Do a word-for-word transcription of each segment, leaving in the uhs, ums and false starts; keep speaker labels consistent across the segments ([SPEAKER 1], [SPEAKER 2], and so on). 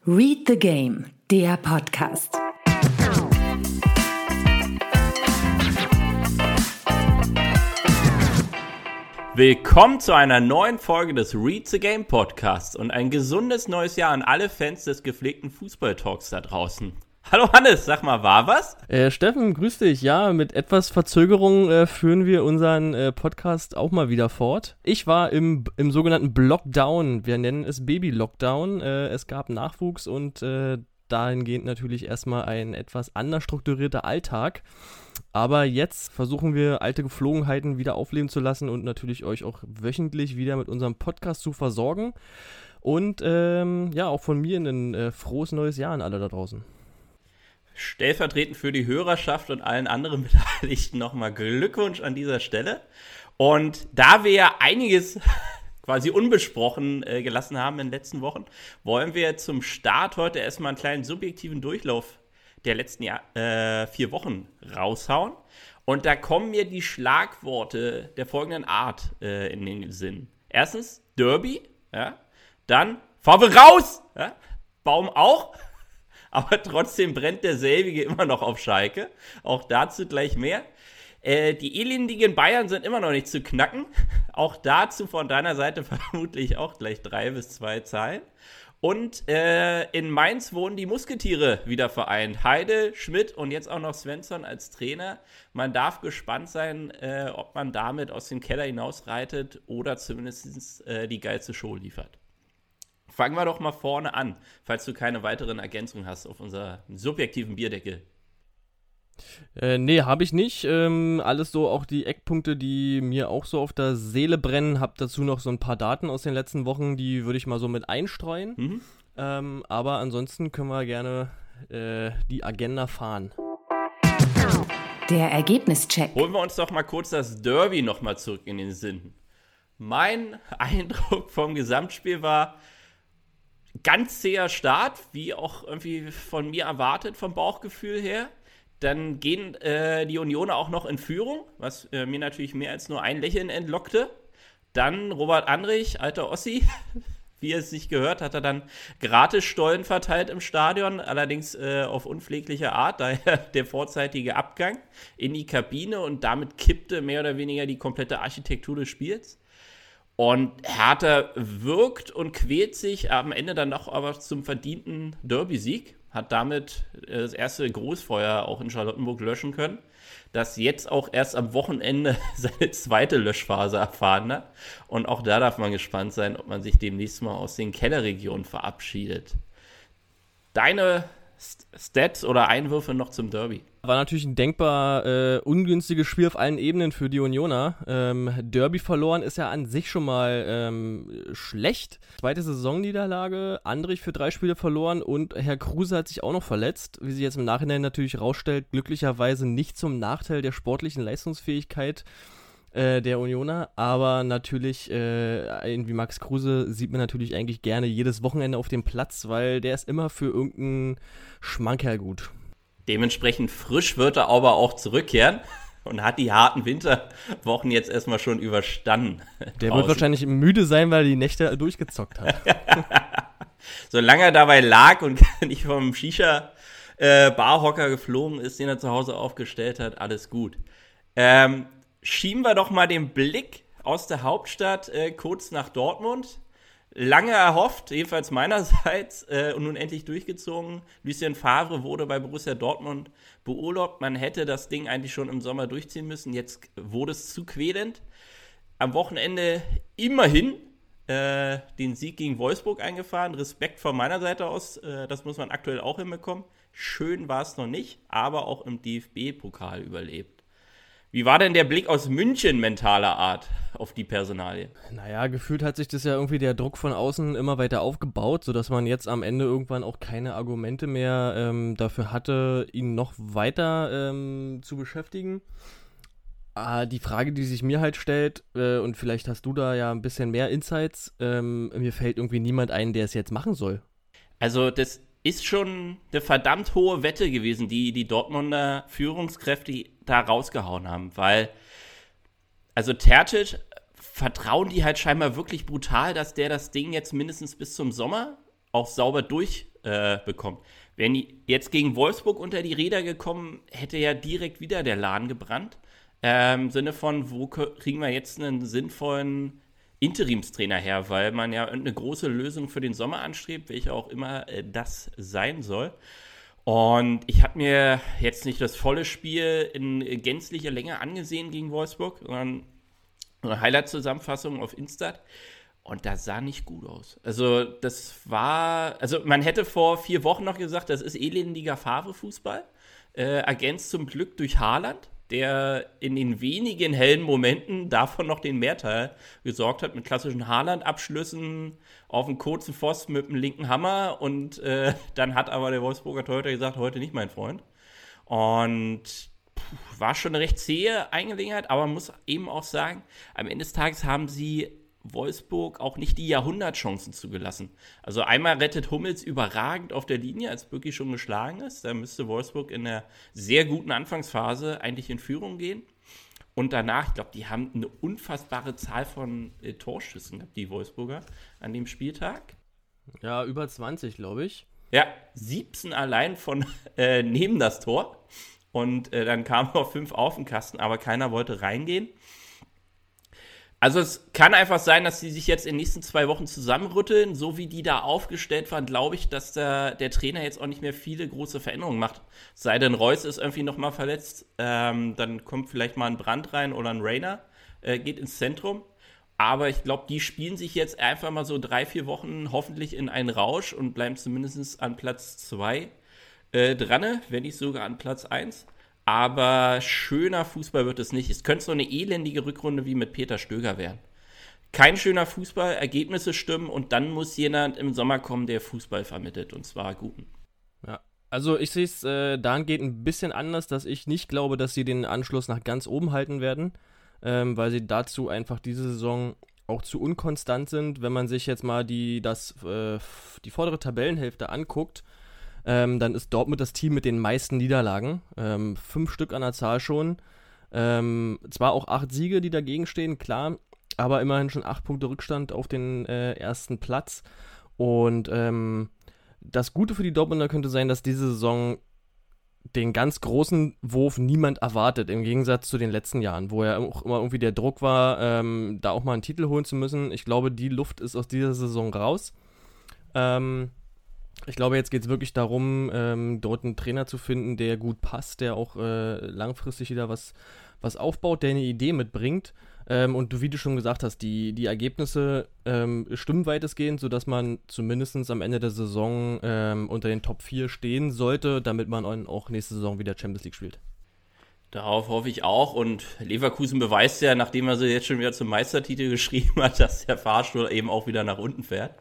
[SPEAKER 1] Read the Game, der Podcast.
[SPEAKER 2] Willkommen zu einer neuen Folge des Read the Game Podcasts und ein gesundes neues Jahr an alle Fans des gepflegten Fußball-Talks da draußen. Hallo Hannes, sag mal, war was?
[SPEAKER 3] Äh, Steffen, grüß dich. Ja, mit etwas Verzögerung äh, führen wir unseren äh, Podcast auch mal wieder fort. Ich war im, im sogenannten Lockdown, wir nennen es Baby-Lockdown. Äh, es gab Nachwuchs und äh, dahingehend natürlich erstmal ein etwas anders strukturierter Alltag. Aber jetzt versuchen wir, alte Geflogenheiten wieder aufleben zu lassen und natürlich euch auch wöchentlich wieder mit unserem Podcast zu versorgen. Und ähm, ja, auch von mir ein äh, frohes neues Jahr an alle da draußen.
[SPEAKER 2] Stellvertretend für die Hörerschaft und allen anderen Beteiligten nochmal Glückwunsch an dieser Stelle. Und da wir ja einiges quasi unbesprochen äh, gelassen haben in den letzten Wochen, wollen wir zum Start heute erstmal einen kleinen subjektiven Durchlauf der letzten Jahr, äh, vier Wochen raushauen. Und da kommen mir die Schlagworte der folgenden Art äh, in den Sinn. Erstens Derby, ja, dann Farbe raus, ja, Baum auch, aber trotzdem brennt derselbige immer noch auf Schalke. Auch dazu gleich mehr. Äh, die elendigen Bayern sind immer noch nicht zu knacken. Auch dazu von deiner Seite vermutlich auch gleich drei bis zwei Zahlen. Und äh, in Mainz wurden die Musketiere wieder vereint. Heide, Schmidt und jetzt auch noch Svensson als Trainer. Man darf gespannt sein, äh, ob man damit aus dem Keller hinausreitet oder zumindest äh, die geilste Show liefert. Fangen wir doch mal vorne an, falls du keine weiteren Ergänzungen hast auf unserer subjektiven Bierdeckel.
[SPEAKER 3] Äh, nee, habe ich nicht. Ähm, alles so auch die Eckpunkte, die mir auch so auf der Seele brennen. Hab dazu noch so ein paar Daten aus den letzten Wochen, die würde ich mal so mit einstreuen. Mhm. Ähm, aber ansonsten können wir gerne äh, die Agenda fahren.
[SPEAKER 1] Der Ergebnischeck.
[SPEAKER 2] Holen wir uns doch mal kurz das Derby nochmal zurück in den Sinn. Mein Eindruck vom Gesamtspiel war ganz zäher Start, wie auch irgendwie von mir erwartet, vom Bauchgefühl her. Dann gehen äh, die Unioner auch noch in Führung, was äh, mir natürlich mehr als nur ein Lächeln entlockte. Dann Robert Andrich, alter Ossi, wie es sich gehört, hat er dann gratis Stollen verteilt im Stadion, allerdings äh, auf unpflegliche Art, daher der vorzeitige Abgang in die Kabine und damit kippte mehr oder weniger die komplette Architektur des Spiels. Und Hertha wirkt und quält sich am Ende dann noch aber zum verdienten Derby-Sieg, hat damit das erste Großfeuer auch in Charlottenburg löschen können, das jetzt auch erst am Wochenende seine zweite Löschphase erfahren hat. Und auch da darf man gespannt sein, ob man sich demnächst mal aus den Kellerregionen verabschiedet. Deine Stats oder Einwürfe noch zum Derby?
[SPEAKER 3] War natürlich ein denkbar äh, ungünstiges Spiel auf allen Ebenen für die Unioner. Ähm, Derby verloren ist ja an sich schon mal ähm, schlecht. Zweite Saisonniederlage, Andrich für drei Spiele verloren und Herr Kruse hat sich auch noch verletzt. Wie sich jetzt im Nachhinein natürlich rausstellt, glücklicherweise nicht zum Nachteil der sportlichen Leistungsfähigkeit äh, der Unioner. Aber natürlich, äh, wie Max Kruse sieht man natürlich eigentlich gerne jedes Wochenende auf dem Platz, weil der ist immer für irgendeinen Schmankerl gut.
[SPEAKER 2] Dementsprechend frisch wird er aber auch zurückkehren und hat die harten Winterwochen jetzt erstmal schon überstanden.
[SPEAKER 3] Der draußen. Wird wahrscheinlich müde sein, weil er die Nächte durchgezockt hat.
[SPEAKER 2] Solange er dabei lag und nicht vom Shisha-Barhocker äh, geflogen ist, den er zu Hause aufgestellt hat, alles gut. Ähm, schieben wir doch mal den Blick aus der Hauptstadt äh, kurz nach Dortmund. Lange erhofft, jedenfalls meinerseits, äh, und nun endlich durchgezogen. Lucien Favre wurde bei Borussia Dortmund beurlaubt. Man hätte das Ding eigentlich schon im Sommer durchziehen müssen. Jetzt wurde es zu quälend. Am Wochenende immerhin äh, den Sieg gegen Wolfsburg eingefahren. Respekt von meiner Seite aus. Äh, das muss man aktuell auch hinbekommen. Schön war es noch nicht, aber auch im D F B-Pokal überlebt. Wie war denn der Blick aus München mentaler Art auf die Personalie?
[SPEAKER 3] Naja, gefühlt hat sich das ja irgendwie der Druck von außen immer weiter aufgebaut, sodass man jetzt am Ende irgendwann auch keine Argumente mehr ähm, dafür hatte, ihn noch weiter ähm, zu beschäftigen. Ah, die Frage, die sich mir halt stellt, äh, und vielleicht hast du da ja ein bisschen mehr Insights, ähm, mir fällt irgendwie niemand ein, der es jetzt machen soll.
[SPEAKER 2] Also das ist schon eine verdammt hohe Wette gewesen, die die Dortmunder Führungskräfte da rausgehauen haben, weil also Terzic vertrauen die halt scheinbar wirklich brutal, dass der das Ding jetzt mindestens bis zum Sommer auch sauber durch äh, bekommt. Wären die jetzt gegen Wolfsburg unter die Räder gekommen, hätte ja direkt wieder der Laden gebrannt. Ähm, Im Sinne von, wo kriegen wir jetzt einen sinnvollen Interimstrainer her, weil man ja eine große Lösung für den Sommer anstrebt, welche auch immer äh, das sein soll. Und ich habe mir jetzt nicht das volle Spiel in gänzlicher Länge angesehen gegen Wolfsburg, sondern eine Highlight-Zusammenfassung auf Insta. Und das sah nicht gut aus. Also das war, also man hätte vor vier Wochen noch gesagt, das ist elendiger Favre-Fußball, äh, ergänzt zum Glück durch Haaland, der in den wenigen hellen Momenten davon noch den Mehrteil gesorgt hat, mit klassischen Haaland-Abschlüssen auf einen kurzen Pfosten mit dem linken Hammer. Und äh, dann hat aber der Wolfsburger Torhüter gesagt, heute nicht, mein Freund. Und pff, war schon eine recht zähe Angelegenheit, aber man muss eben auch sagen, am Ende des Tages haben sie Wolfsburg auch nicht die Jahrhundertchancen zugelassen. Also einmal rettet Hummels überragend auf der Linie, als Bücki schon geschlagen ist. Da müsste Wolfsburg in der sehr guten Anfangsphase eigentlich in Führung gehen. Und danach, ich glaube, die haben eine unfassbare Zahl von äh, Torschüssen gehabt, die Wolfsburger, an dem Spieltag.
[SPEAKER 3] Ja, über zwanzig, glaube ich.
[SPEAKER 2] Ja, siebzehn allein von äh, neben das Tor. Und äh, dann kamen noch fünf auf den Kasten, aber keiner wollte reingehen. Also es kann einfach sein, dass die sich jetzt in den nächsten zwei Wochen zusammenrütteln. So wie die da aufgestellt waren, glaube ich, dass der, der Trainer jetzt auch nicht mehr viele große Veränderungen macht. Sei denn, Reus ist irgendwie nochmal verletzt, ähm, dann kommt vielleicht mal ein Brandt rein oder ein Rainer, äh, geht ins Zentrum. Aber ich glaube, die spielen sich jetzt einfach mal so drei, vier Wochen hoffentlich in einen Rausch und bleiben zumindest an Platz zwei äh, dran, wenn nicht sogar an Platz eins. Aber schöner Fußball wird es nicht. Es könnte so eine elendige Rückrunde wie mit Peter Stöger werden. Kein schöner Fußball, Ergebnisse stimmen und dann muss jemand im Sommer kommen, der Fußball vermittelt, und zwar guten.
[SPEAKER 3] Ja, also ich sehe es äh, dahingehend ein bisschen anders, dass ich nicht glaube, dass sie den Anschluss nach ganz oben halten werden, ähm, weil sie dazu einfach diese Saison auch zu unkonstant sind. Wenn man sich jetzt mal die, das, äh, die vordere Tabellenhälfte anguckt, Ähm, dann ist Dortmund das Team mit den meisten Niederlagen. Ähm, fünf Stück an der Zahl schon. Ähm, zwar auch acht Siege, die dagegen stehen, klar, aber immerhin schon acht Punkte Rückstand auf den äh, ersten Platz. Und ähm, das Gute für die Dortmunder könnte sein, dass diese Saison den ganz großen Wurf niemand erwartet, im Gegensatz zu den letzten Jahren, wo ja auch immer irgendwie der Druck war, ähm, da auch mal einen Titel holen zu müssen. Ich glaube, die Luft ist aus dieser Saison raus. Ähm, Ich glaube, jetzt geht es wirklich darum, ähm, dort einen Trainer zu finden, der gut passt, der auch äh, langfristig wieder was, was aufbaut, der eine Idee mitbringt. Ähm, und du, wie du schon gesagt hast, die, die Ergebnisse ähm, stimmen weitestgehend, sodass man zumindest am Ende der Saison ähm, unter den Top vier stehen sollte, damit man auch nächste Saison wieder Champions League spielt.
[SPEAKER 2] Darauf hoffe ich auch. Und Leverkusen beweist ja, nachdem er sie jetzt schon wieder zum Meistertitel geschrieben hat, dass der Fahrstuhl eben auch wieder nach unten fährt.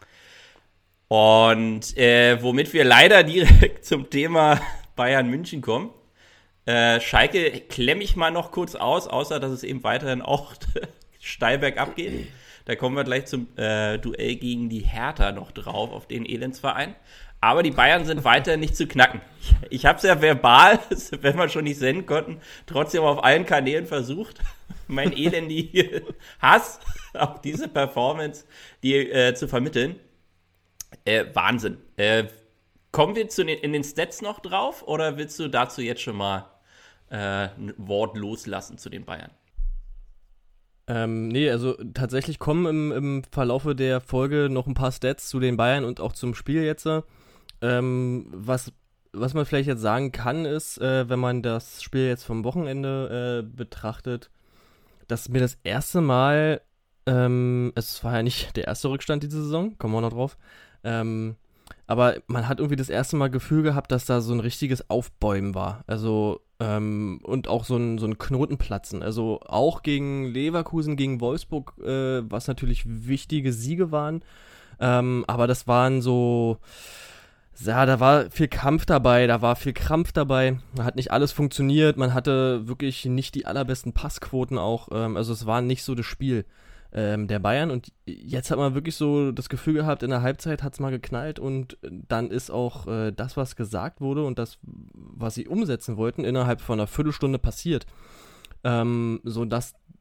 [SPEAKER 2] Und äh, womit wir leider direkt zum Thema Bayern München kommen. Äh, Schalke klemme ich mal noch kurz aus, außer dass es eben weiterhin auch steil bergab geht. Da kommen wir gleich zum äh, Duell gegen die Hertha noch drauf, auf den Elendsverein. Aber die Bayern sind weiterhin nicht zu knacken. Ich habe es ja verbal, wenn wir schon nicht senden konnten, trotzdem auf allen Kanälen versucht, mein elendigen Hass auf diese Performance die, äh, zu vermitteln. Äh, Wahnsinn. Äh, kommen wir zu den, in den Stats noch drauf oder willst du dazu jetzt schon mal äh, ein Wort loslassen zu den Bayern?
[SPEAKER 3] Ähm, nee, also tatsächlich kommen im, im Verlaufe der Folge noch ein paar Stats zu den Bayern und auch zum Spiel jetzt. Ähm, was, was man vielleicht jetzt sagen kann, ist, äh, wenn man das Spiel jetzt vom Wochenende äh, betrachtet, dass mir das erste Mal, ähm, es war ja nicht der erste Rückstand diese Saison, kommen wir noch drauf, Ähm, aber man hat irgendwie das erste Mal Gefühl gehabt, dass da so ein richtiges Aufbäumen war. Also, ähm, und auch so ein, so ein Knotenplatzen. Also auch gegen Leverkusen, gegen Wolfsburg, äh, was natürlich wichtige Siege waren. Ähm, aber das waren so, ja, da war viel Kampf dabei, da war viel Krampf dabei. Da hat nicht alles funktioniert. Man hatte wirklich nicht die allerbesten Passquoten auch. Ähm, also es war nicht so das Spiel Ähm, der Bayern, und jetzt hat man wirklich so das Gefühl gehabt, in der Halbzeit hat es mal geknallt und dann ist auch äh, das, was gesagt wurde und das, was sie umsetzen wollten, innerhalb von einer Viertelstunde passiert, ähm, sodass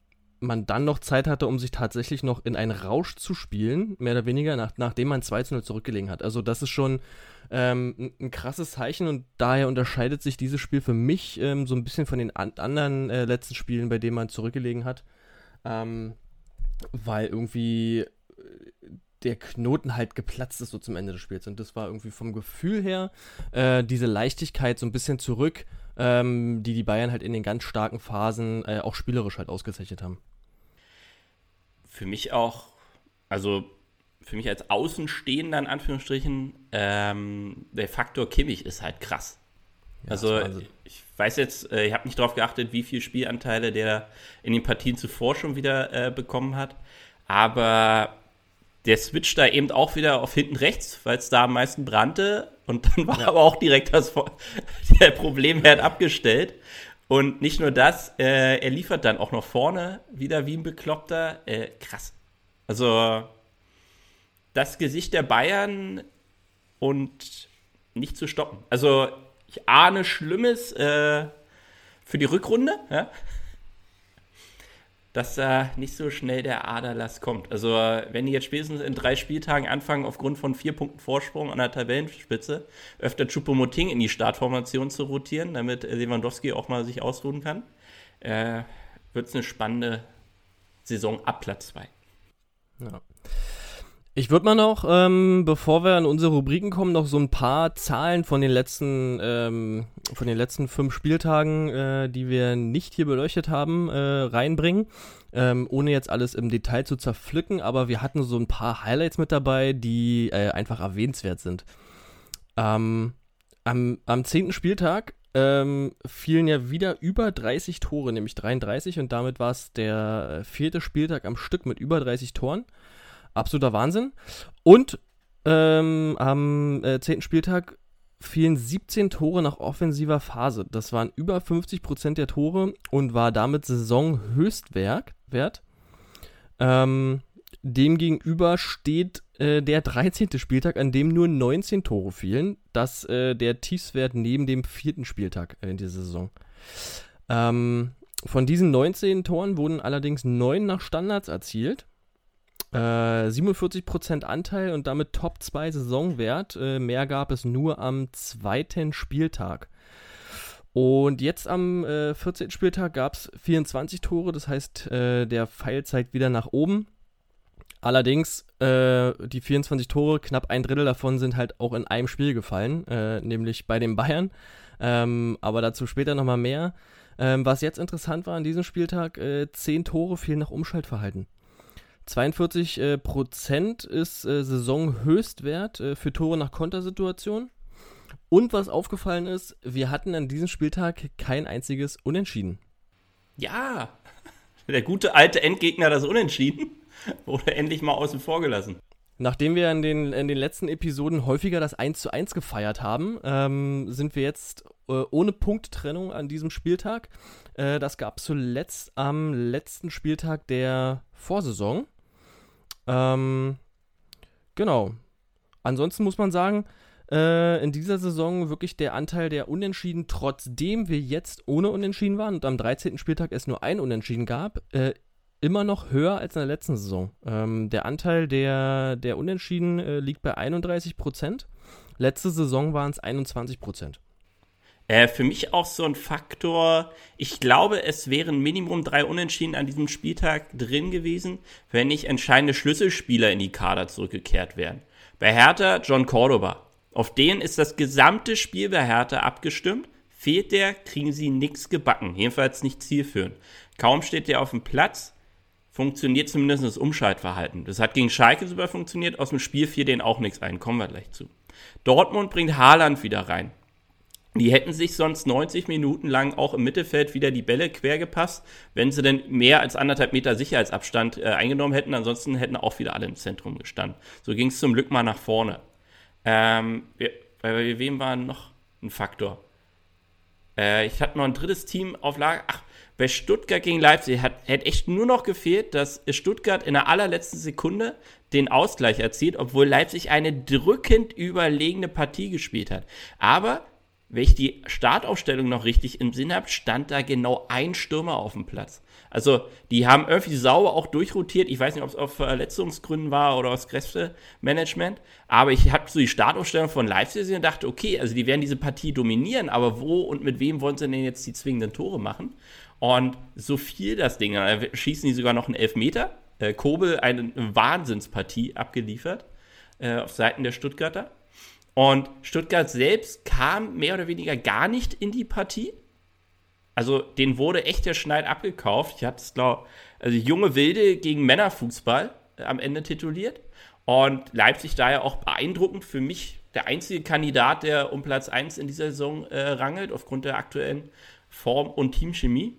[SPEAKER 3] man dann noch Zeit hatte, um sich tatsächlich noch in einen Rausch zu spielen, mehr oder weniger, nach, nachdem man zwei zu null zurückgelegen hat. Also das ist schon ähm, ein, ein krasses Zeichen und daher unterscheidet sich dieses Spiel für mich ähm, so ein bisschen von den an- anderen äh, letzten Spielen, bei denen man zurückgelegen hat, ähm, weil irgendwie der Knoten halt geplatzt ist so zum Ende des Spiels und das war irgendwie vom Gefühl her äh, diese Leichtigkeit so ein bisschen zurück, ähm, die die Bayern halt in den ganz starken Phasen äh, auch spielerisch halt ausgezeichnet haben.
[SPEAKER 2] Für mich auch, also für mich als Außenstehender in Anführungsstrichen, ähm, der Faktor Kimmich ist halt krass. Ja, also ich weiß jetzt, äh, ich habe nicht darauf geachtet, wie viele Spielanteile der in den Partien zuvor schon wieder äh, bekommen hat, aber der switcht da eben auch wieder auf hinten rechts, weil es da am meisten brannte. Und dann war ja. aber auch direkt das der Problemherd abgestellt. Und nicht nur das, äh, er liefert dann auch noch vorne wieder wie ein Bekloppter. Äh, krass. Also das Gesicht der Bayern und nicht zu stoppen. Also ich ahne Schlimmes äh, für die Rückrunde, ja? Dass da nicht so schnell der Aderlass kommt. Also wenn die jetzt spätestens in drei Spieltagen anfangen, aufgrund von vier Punkten Vorsprung an der Tabellenspitze, öfter Choupo-Moting in die Startformation zu rotieren, damit Lewandowski auch mal sich ausruhen kann, äh, wird es eine spannende Saison ab Platz zwei.
[SPEAKER 3] Ja. Ich würde mal noch, ähm, bevor wir an unsere Rubriken kommen, noch so ein paar Zahlen von den letzten, ähm, von den letzten fünf Spieltagen, äh, die wir nicht hier beleuchtet haben, äh, reinbringen, ähm, ohne jetzt alles im Detail zu zerpflücken, aber wir hatten so ein paar Highlights mit dabei, die äh, einfach erwähnenswert sind. Ähm, am, am zehnten Spieltag ähm, fielen ja wieder über dreißig Tore, nämlich dreiunddreißig, und damit war es der vierte Spieltag am Stück mit über dreißig Toren. Absoluter Wahnsinn. Und ähm, am äh, zehnten Spieltag fielen siebzehn Tore nach offensiver Phase. Das waren über fünfzig Prozent der Tore und war damit Saisonhöchstwert. Wert. Ähm, demgegenüber steht äh, der dreizehnte Spieltag, an dem nur neunzehn Tore fielen. Das äh, der Tiefstwert neben dem vierten Spieltag in dieser Saison. Ähm, von diesen neunzehn Toren wurden allerdings neun nach Standards erzielt. Äh, siebenundvierzig Prozent Anteil und damit Top zwei Saisonwert. Äh, mehr gab es nur am zweiten Spieltag. Und jetzt am äh, vierzehnten Spieltag gab es vierundzwanzig Tore, das heißt, äh, der Pfeil zeigt wieder nach oben. Allerdings, äh, die vierundzwanzig Tore, knapp ein Drittel davon sind halt auch in einem Spiel gefallen, äh, nämlich bei den Bayern. Ähm, aber dazu später nochmal mehr. Ähm, was jetzt interessant war an diesem Spieltag, äh, zehn Tore fielen nach Umschaltverhalten. zweiundvierzig äh, Prozent ist äh, Saisonhöchstwert äh, für Tore nach Kontersituation. Und was aufgefallen ist, wir hatten an diesem Spieltag kein einziges Unentschieden.
[SPEAKER 2] Ja, der gute alte Endgegner, das Unentschieden, wurde endlich mal außen vor gelassen.
[SPEAKER 3] Nachdem wir in den, in den letzten Episoden häufiger das eins zu eins gefeiert haben, ähm, sind wir jetzt äh, ohne Punkttrennung an diesem Spieltag. Äh, das gab es zuletzt am letzten Spieltag der Vorsaison. Ähm, genau. Ansonsten muss man sagen, äh, in dieser Saison wirklich der Anteil der Unentschieden, trotzdem wir jetzt ohne Unentschieden waren und am dreizehnten Spieltag es nur ein Unentschieden gab, äh, immer noch höher als in der letzten Saison. Ähm, der Anteil der, der Unentschieden äh, liegt bei einunddreißig Prozent. Letzte Saison waren es einundzwanzig Prozent.
[SPEAKER 2] Äh, für mich auch so ein Faktor, ich glaube, es wären Minimum drei Unentschieden an diesem Spieltag drin gewesen, wenn nicht entscheidende Schlüsselspieler in die Kader zurückgekehrt wären. Bei Hertha John Cordoba. Auf den ist das gesamte Spiel bei Hertha abgestimmt. Fehlt der, kriegen sie nichts gebacken. Jedenfalls nicht zielführend. Kaum steht der auf dem Platz, funktioniert zumindest das Umschaltverhalten. Das hat gegen Schalke super funktioniert, aus dem Spiel fiel denen auch nichts ein, kommen wir gleich zu. Dortmund bringt Haaland wieder rein. Die hätten sich sonst neunzig Minuten lang auch im Mittelfeld wieder die Bälle quer gepasst, wenn sie denn mehr als anderthalb Meter Sicherheitsabstand äh, eingenommen hätten. Ansonsten hätten auch wieder alle im Zentrum gestanden. So ging es zum Glück mal nach vorne. Ähm, wir, bei wem war noch ein Faktor? Äh, ich hatte noch ein drittes Team auf Lager. Ach, bei Stuttgart gegen Leipzig hat, hätte echt nur noch gefehlt, dass Stuttgart in der allerletzten Sekunde den Ausgleich erzielt, obwohl Leipzig eine drückend überlegene Partie gespielt hat. Aber wenn ich die Startaufstellung noch richtig im Sinn habe, stand da genau ein Stürmer auf dem Platz. Also die haben irgendwie sauber auch durchrotiert. Ich weiß nicht, ob es auf Verletzungsgründen war oder aus Kräftemanagement. Aber ich habe so die Startaufstellung von Leipzig gesehen und dachte, okay, also die werden diese Partie dominieren, aber wo und mit wem wollen sie denn jetzt die zwingenden Tore machen? Und so viel das Ding. Da schießen die sogar noch einen Elfmeter. Äh, Kobel eine Wahnsinnspartie abgeliefert äh, auf Seiten der Stuttgarter. Und Stuttgart selbst kam mehr oder weniger gar nicht in die Partie. Also denen wurde echt der Schneid abgekauft. Ich hatte es, glaube also junge Wilde gegen Männerfußball äh, am Ende tituliert. Und Leipzig daher auch beeindruckend für mich der einzige Kandidat, der um Platz eins in dieser Saison äh, rangelt, aufgrund der aktuellen Form und Teamchemie.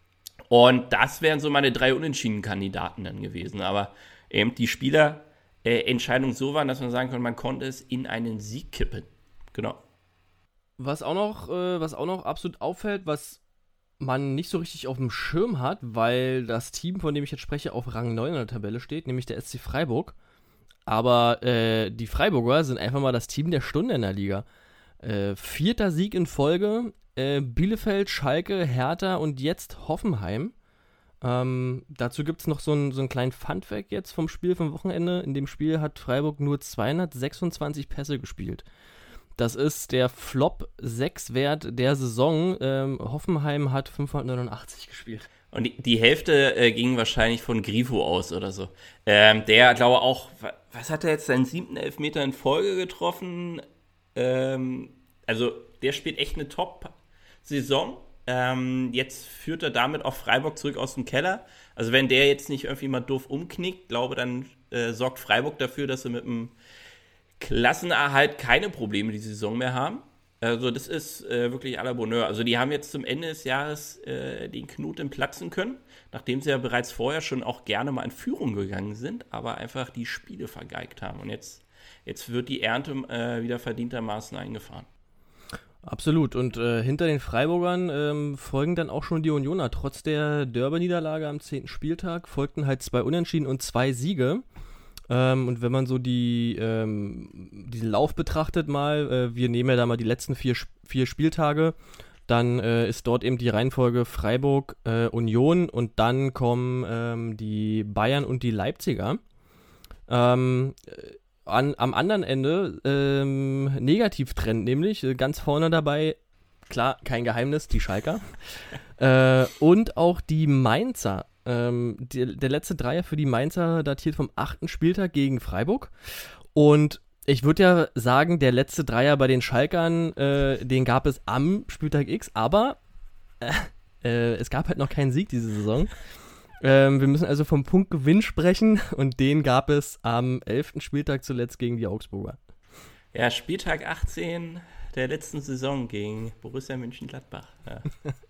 [SPEAKER 2] Und das wären so meine drei Unentschieden-Kandidaten dann gewesen. Aber eben die Spielerentscheidungen äh, so waren, dass man sagen kann, man konnte es in einen Sieg kippen. Genau.
[SPEAKER 3] Was auch noch, äh, was auch noch absolut auffällt, was man nicht so richtig auf dem Schirm hat, weil das Team, von dem ich jetzt spreche, auf Rang neun in der Tabelle steht, nämlich der S C Freiburg. Aber äh, die Freiburger sind einfach mal das Team der Stunde in der Liga. Äh, vierter Sieg in Folge, äh, Bielefeld, Schalke, Hertha und jetzt Hoffenheim. Ähm, dazu gibt es noch so einen so einen kleinen Funfact jetzt vom Spiel vom Wochenende. In dem Spiel hat Freiburg nur zweihundertsechsundzwanzig Pässe gespielt. Das ist der Flop sechs Wert der Saison. Ähm, Hoffenheim hat fünfhundertneunundachtzig gespielt.
[SPEAKER 2] Und die, die Hälfte äh, ging wahrscheinlich von Grifo aus oder so. Ähm, der, glaube ich, auch, was hat er jetzt, seinen siebten Elfmeter in Folge getroffen? Ähm, also, der spielt echt eine Top-Saison. Ähm, jetzt führt er damit auch Freiburg zurück aus dem Keller. Also, wenn der jetzt nicht irgendwie mal doof umknickt, glaube dann äh, sorgt Freiburg dafür, dass sie mit dem Klassenerhalt keine Probleme die Saison mehr haben. Also das ist äh, wirklich à la Bonheur. Also die haben jetzt zum Ende des Jahres äh, den Knoten platzen können, nachdem sie ja bereits vorher schon auch gerne mal in Führung gegangen sind, aber einfach die Spiele vergeigt haben. Und jetzt, jetzt wird die Ernte äh, wieder verdientermaßen eingefahren.
[SPEAKER 3] Absolut. Und äh, hinter den Freiburgern ähm, folgen dann auch schon die Unioner. Trotz der Derby-Niederlage am zehnten Spieltag folgten halt zwei Unentschieden und zwei Siege. Ähm, und wenn man so die, ähm, diesen Lauf betrachtet mal, äh, wir nehmen ja da mal die letzten vier, vier Spieltage, dann äh, ist dort eben die Reihenfolge Freiburg, äh, Union und dann kommen ähm, die Bayern und die Leipziger. Ähm, an, am anderen Ende ähm, Negativtrend nämlich, äh, ganz vorne dabei, klar, kein Geheimnis, die Schalker äh, und auch die Mainzer. Ähm, die, der letzte Dreier für die Mainzer datiert vom achten Spieltag gegen Freiburg. Und ich würde ja sagen, der letzte Dreier bei den Schalkern, äh, den gab es am Spieltag X, aber äh, äh, es gab halt noch keinen Sieg diese Saison. Ähm, wir müssen also vom Punktgewinn sprechen und den gab es am elften Spieltag zuletzt gegen die Augsburger.
[SPEAKER 2] Ja, Spieltag achtzehn der letzten Saison gegen Borussia Mönchengladbach. Ja.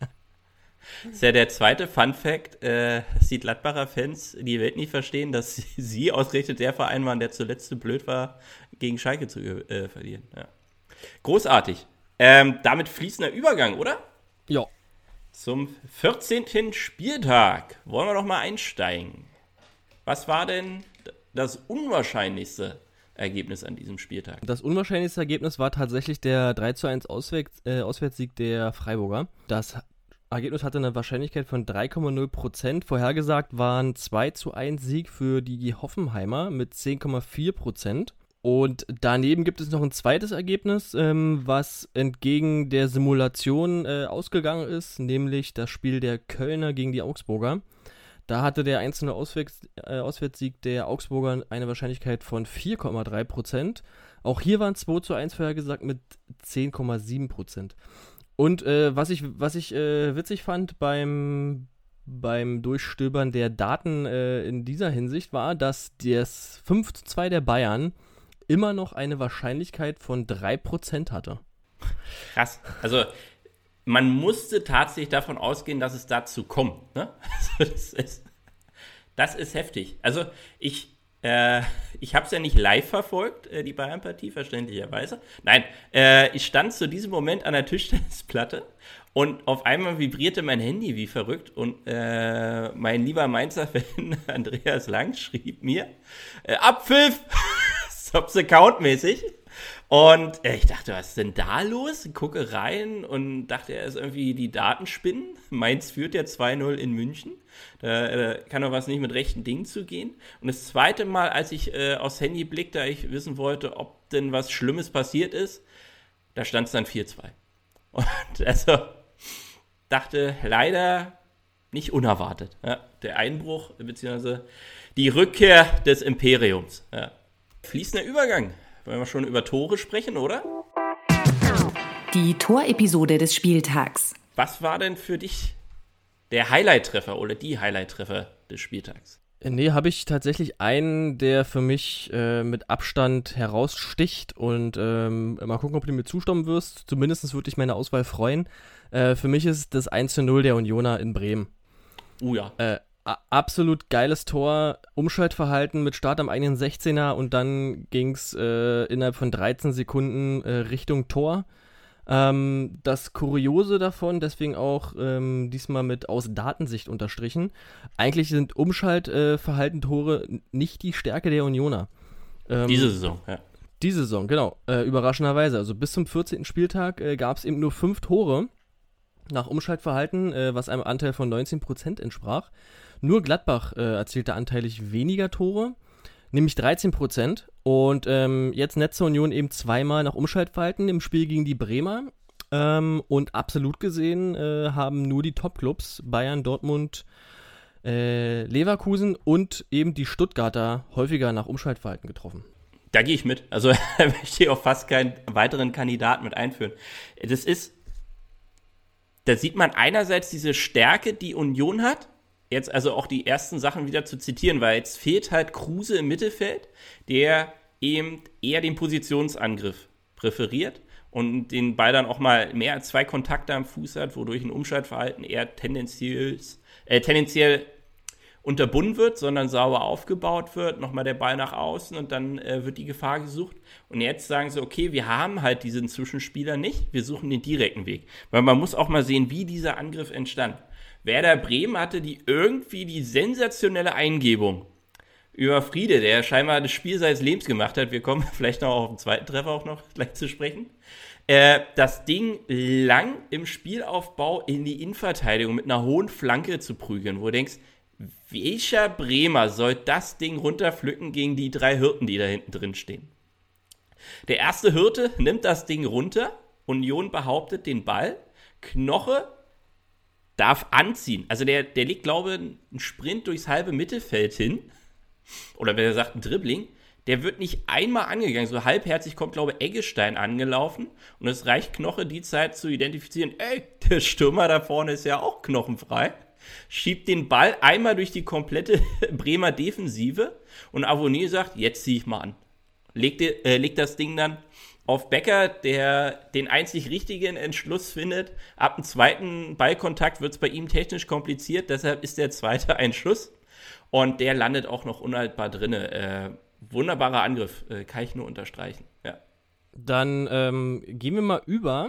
[SPEAKER 2] Das ist ja der zweite Funfact, äh, dass die Gladbacher Fans die Welt nicht verstehen, dass sie, sie ausgerechnet der Verein waren, der zuletzt zu blöd war, gegen Schalke zu äh, verlieren. Ja. Großartig. Ähm, damit fließender Übergang, oder?
[SPEAKER 3] Ja.
[SPEAKER 2] Zum vierzehnten Spieltag. Wollen wir doch mal einsteigen. Was war denn das unwahrscheinlichste Ergebnis an diesem Spieltag?
[SPEAKER 3] Das unwahrscheinlichste Ergebnis war tatsächlich der drei zu eins Auswärts, äh, Auswärtssieg der Freiburger. Das Ergebnis hatte eine Wahrscheinlichkeit von drei Komma null Prozent. Vorhergesagt waren zwei zu eins Sieg für die Hoffenheimer mit zehn Komma vier Prozent. Und daneben gibt es noch ein zweites Ergebnis, ähm, was entgegen der Simulation äh, ausgegangen ist, nämlich das Spiel der Kölner gegen die Augsburger. Da hatte der einzelne Auswärts, äh, Auswärtssieg der Augsburger eine Wahrscheinlichkeit von vier Komma drei Prozent. Auch hier waren zwei zu eins vorhergesagt mit zehn Komma sieben Prozent. Und äh, was ich, was ich äh, witzig fand beim, beim Durchstöbern der Daten äh, in dieser Hinsicht war, dass das fünf zu zwei der Bayern immer noch eine Wahrscheinlichkeit von drei Prozent hatte.
[SPEAKER 2] Krass. Also man musste tatsächlich davon ausgehen, dass es dazu kommt. Ne? Also, das ist, das ist heftig. Also ich Äh, ich habe es ja nicht live verfolgt, äh, die Bayern-Partie, verständlicherweise. Nein, äh, ich stand zu diesem Moment an der Tischtennisplatte und auf einmal vibrierte mein Handy wie verrückt und äh, mein lieber Mainzer-Fan Andreas Lang schrieb mir, äh, Abpfiff, Stops Account-mäßig. Und äh, ich dachte, was ist denn da los? Gucke rein und dachte, er ist irgendwie die Datenspinnen. Mainz führt ja zwei null in München. Da äh, kann doch was nicht mit rechten Dingen zugehen. Und das zweite Mal, als ich äh, aufs Handy blickte, da ich wissen wollte, ob denn was Schlimmes passiert ist, da stand es dann vier zwei. Und also dachte, leider nicht unerwartet. Ja, der Einbruch, beziehungsweise die Rückkehr des Imperiums. Ja. Fließender Übergang. Wollen wir schon über Tore sprechen, oder?
[SPEAKER 1] Die Torepisode des Spieltags.
[SPEAKER 2] Was war denn für dich der Highlight-Treffer oder die Highlight-Treffer des Spieltags?
[SPEAKER 3] Nee, habe ich tatsächlich einen, der für mich äh, mit Abstand heraussticht und ähm, mal gucken, ob du mir zustimmen wirst. Zumindest würde ich meine Auswahl freuen. Äh, für mich ist das eins zu null der Unioner in Bremen.
[SPEAKER 2] Oh ja.
[SPEAKER 3] Äh, a- absolut geiles Tor, Umschaltverhalten mit Start am eigenen sechzehner und dann ging es äh, innerhalb von dreizehn Sekunden äh, Richtung Tor. Ähm, das Kuriose davon, deswegen auch ähm, diesmal mit aus Datensicht unterstrichen, eigentlich sind Umschaltverhalten-Tore äh, nicht die Stärke der Unioner. Ähm,
[SPEAKER 2] Diese Saison, ja.
[SPEAKER 3] Diese Saison, genau. Äh, überraschenderweise. Also bis zum vierzehnten Spieltag äh, gab es eben nur fünf Tore nach Umschaltverhalten, äh, was einem Anteil von neunzehn Prozent entsprach. Nur Gladbach äh, erzielte anteilig weniger Tore, nämlich dreizehn Prozent. Und ähm, jetzt Netze Union eben zweimal nach Umschaltverhalten im Spiel gegen die Bremer. Ähm, und absolut gesehen äh, haben nur die Top-Clubs Bayern, Dortmund, äh, Leverkusen und eben die Stuttgarter häufiger nach Umschaltverhalten getroffen.
[SPEAKER 2] Da gehe ich mit. Also da möchte ich auch fast keinen weiteren Kandidaten mit einführen. Das ist, da sieht man einerseits diese Stärke, die Union hat. Jetzt also auch die ersten Sachen wieder zu zitieren, weil jetzt fehlt halt Kruse im Mittelfeld, der eben eher den Positionsangriff präferiert und den Ball dann auch mal mehr als zwei Kontakte am Fuß hat, wodurch ein Umschaltverhalten eher tendenziell, äh, tendenziell unterbunden wird, sondern sauber aufgebaut wird, nochmal der Ball nach außen und dann äh, wird die Gefahr gesucht. Und jetzt sagen sie, okay, wir haben halt diesen Zwischenspieler nicht, wir suchen den direkten Weg. Weil man muss auch mal sehen, wie dieser Angriff entstand. Werder Bremen hatte die irgendwie die sensationelle Eingebung über Friede, der scheinbar das Spiel seines Lebens gemacht hat. Wir kommen vielleicht noch auf den zweiten Treffer auch noch gleich zu sprechen. Äh, das Ding lang im Spielaufbau in die Innenverteidigung mit einer hohen Flanke zu prügeln, wo du denkst, welcher Bremer soll das Ding runterpflücken gegen die drei Hirten, die da hinten drin stehen? Der erste Hirte nimmt das Ding runter, Union behauptet den Ball, Knoche darf anziehen. Also der, der legt, glaube ich, einen Sprint durchs halbe Mittelfeld hin. Oder wenn er sagt, ein Dribbling. Der wird nicht einmal angegangen. So halbherzig kommt, glaube ich, Eggestein angelaufen. Und es reicht Knoche, die Zeit zu identifizieren. Ey, der Stürmer da vorne ist ja auch knochenfrei. Schiebt den Ball einmal durch die komplette Bremer Defensive. Und Avonier sagt, jetzt ziehe ich mal an. Legt, äh, legt das Ding dann auf Becker, der den einzig richtigen Entschluss findet. Ab dem zweiten Ballkontakt wird es bei ihm technisch kompliziert, deshalb ist der zweite ein Schuss. Und der landet auch noch unhaltbar drin. Äh, wunderbarer Angriff, äh, kann ich nur unterstreichen. Ja.
[SPEAKER 3] Dann ähm, gehen wir mal über.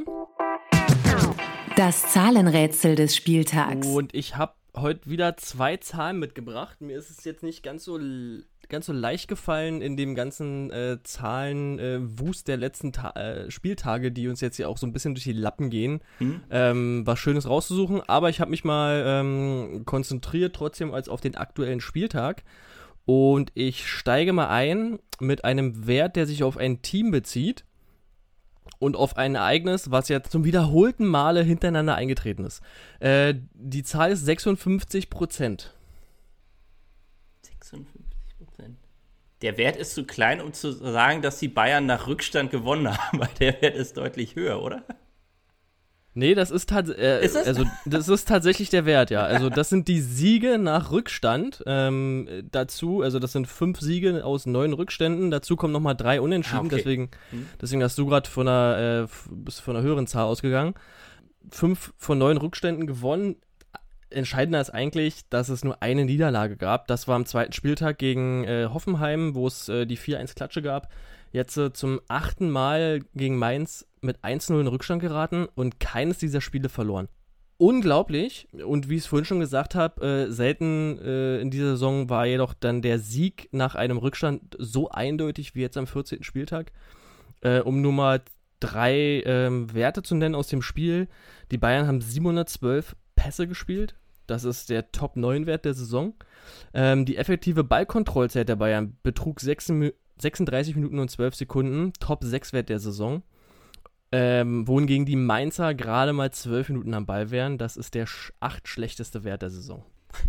[SPEAKER 1] Das Zahlenrätsel des Spieltags.
[SPEAKER 3] Und ich habe heute wieder zwei Zahlen mitgebracht. Mir ist es jetzt nicht ganz so ganz so leicht gefallen in dem ganzen äh, Zahlenwust äh, der letzten Ta- äh, Spieltage, die uns jetzt hier auch so ein bisschen durch die Lappen gehen, mhm. ähm, was Schönes rauszusuchen. Aber ich habe mich mal ähm, konzentriert trotzdem als auf den aktuellen Spieltag. Und ich steige mal ein mit einem Wert, der sich auf ein Team bezieht und auf ein Ereignis, was jetzt zum wiederholten Male hintereinander eingetreten ist. Äh, die Zahl ist sechsundfünfzig Prozent.
[SPEAKER 2] sechsundfünfzig Prozent. Der Wert ist zu klein, um zu sagen, dass die Bayern nach Rückstand gewonnen haben, weil der Wert ist deutlich höher, oder?
[SPEAKER 3] Nee, das ist, tats- äh,
[SPEAKER 2] ist das?
[SPEAKER 3] Also, das ist tatsächlich der Wert, ja. Also das sind die Siege nach Rückstand. Ähm, dazu, also das sind fünf Siege aus neun Rückständen. Dazu kommen nochmal drei Unentschieden. Ah, okay. Deswegen, hm. deswegen hast du gerade von einer, äh, bist von einer höheren Zahl ausgegangen. Fünf von neun Rückständen gewonnen. Entscheidender ist eigentlich, dass es nur eine Niederlage gab. Das war am zweiten Spieltag gegen äh, Hoffenheim, wo es äh, die vier eins Klatsche gab. Jetzt äh, zum achten Mal gegen Mainz mit eins null in Rückstand geraten und keines dieser Spiele verloren. Unglaublich. Und wie ich es vorhin schon gesagt habe, äh, selten äh, in dieser Saison war jedoch dann der Sieg nach einem Rückstand so eindeutig wie jetzt am vierzehnten Spieltag. Äh, um nur mal drei ähm, Werte zu nennen aus dem Spiel. Die Bayern haben siebenhundertzwölf Pässe gespielt. Das ist der Top neun Wert der Saison. Ähm, die effektive Ballkontrollzeit der Bayern betrug sechsunddreißig Minuten und zwölf Sekunden. Top sechs Wert der Saison. Ähm, wohingegen die Mainzer gerade mal zwölf Minuten am Ball wären. Das ist der sch- acht schlechteste Wert der Saison.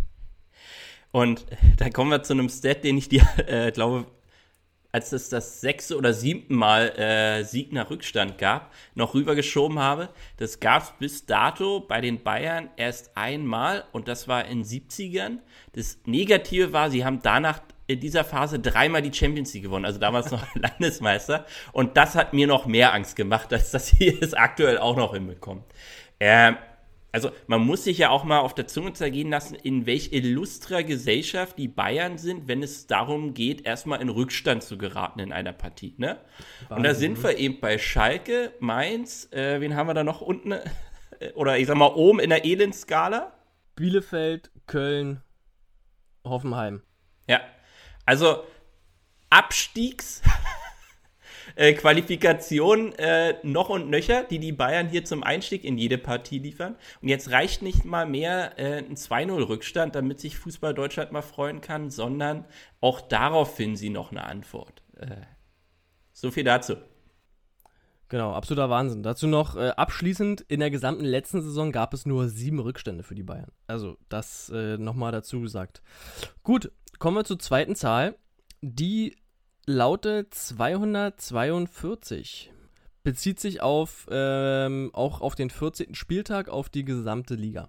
[SPEAKER 2] Und da kommen wir zu einem Stat, den ich dir, äh, glaube, als es das sechste oder siebte Mal äh, Sieg nach Rückstand gab, noch rübergeschoben habe. Das gab es bis dato bei den Bayern erst einmal und das war in den siebzigern. Das Negative war, sie haben danach in dieser Phase dreimal die Champions League gewonnen, also damals noch Landesmeister. Und das hat mir noch mehr Angst gemacht, als dass sie es aktuell auch noch hinbekommen. Ähm, Also man muss sich ja auch mal auf der Zunge zergehen lassen, in welch illustrer Gesellschaft die Bayern sind, wenn es darum geht, erstmal in Rückstand zu geraten in einer Partie. Ne? Und da sind wir eben bei Schalke, Mainz, äh, wen haben wir da noch unten? Oder ich sag mal oben in der Elendskala?
[SPEAKER 3] Bielefeld, Köln, Hoffenheim.
[SPEAKER 2] Ja, also Abstiegs... Äh, Qualifikation äh, noch und nöcher, die die Bayern hier zum Einstieg in jede Partie liefern. Und jetzt reicht nicht mal mehr äh, ein zwei null Rückstand, damit sich Fußball Deutschland mal freuen kann, sondern auch darauf finden sie noch eine Antwort. Äh, so viel dazu.
[SPEAKER 3] Genau, absoluter Wahnsinn. Dazu noch äh, abschließend, in der gesamten letzten Saison gab es nur sieben Rückstände für die Bayern. Also das äh, nochmal dazu gesagt. Gut, kommen wir zur zweiten Zahl. Die lautet zweihundertzweiundvierzig. Bezieht sich auf, ähm, auch auf den vierzehnten Spieltag, auf die gesamte Liga.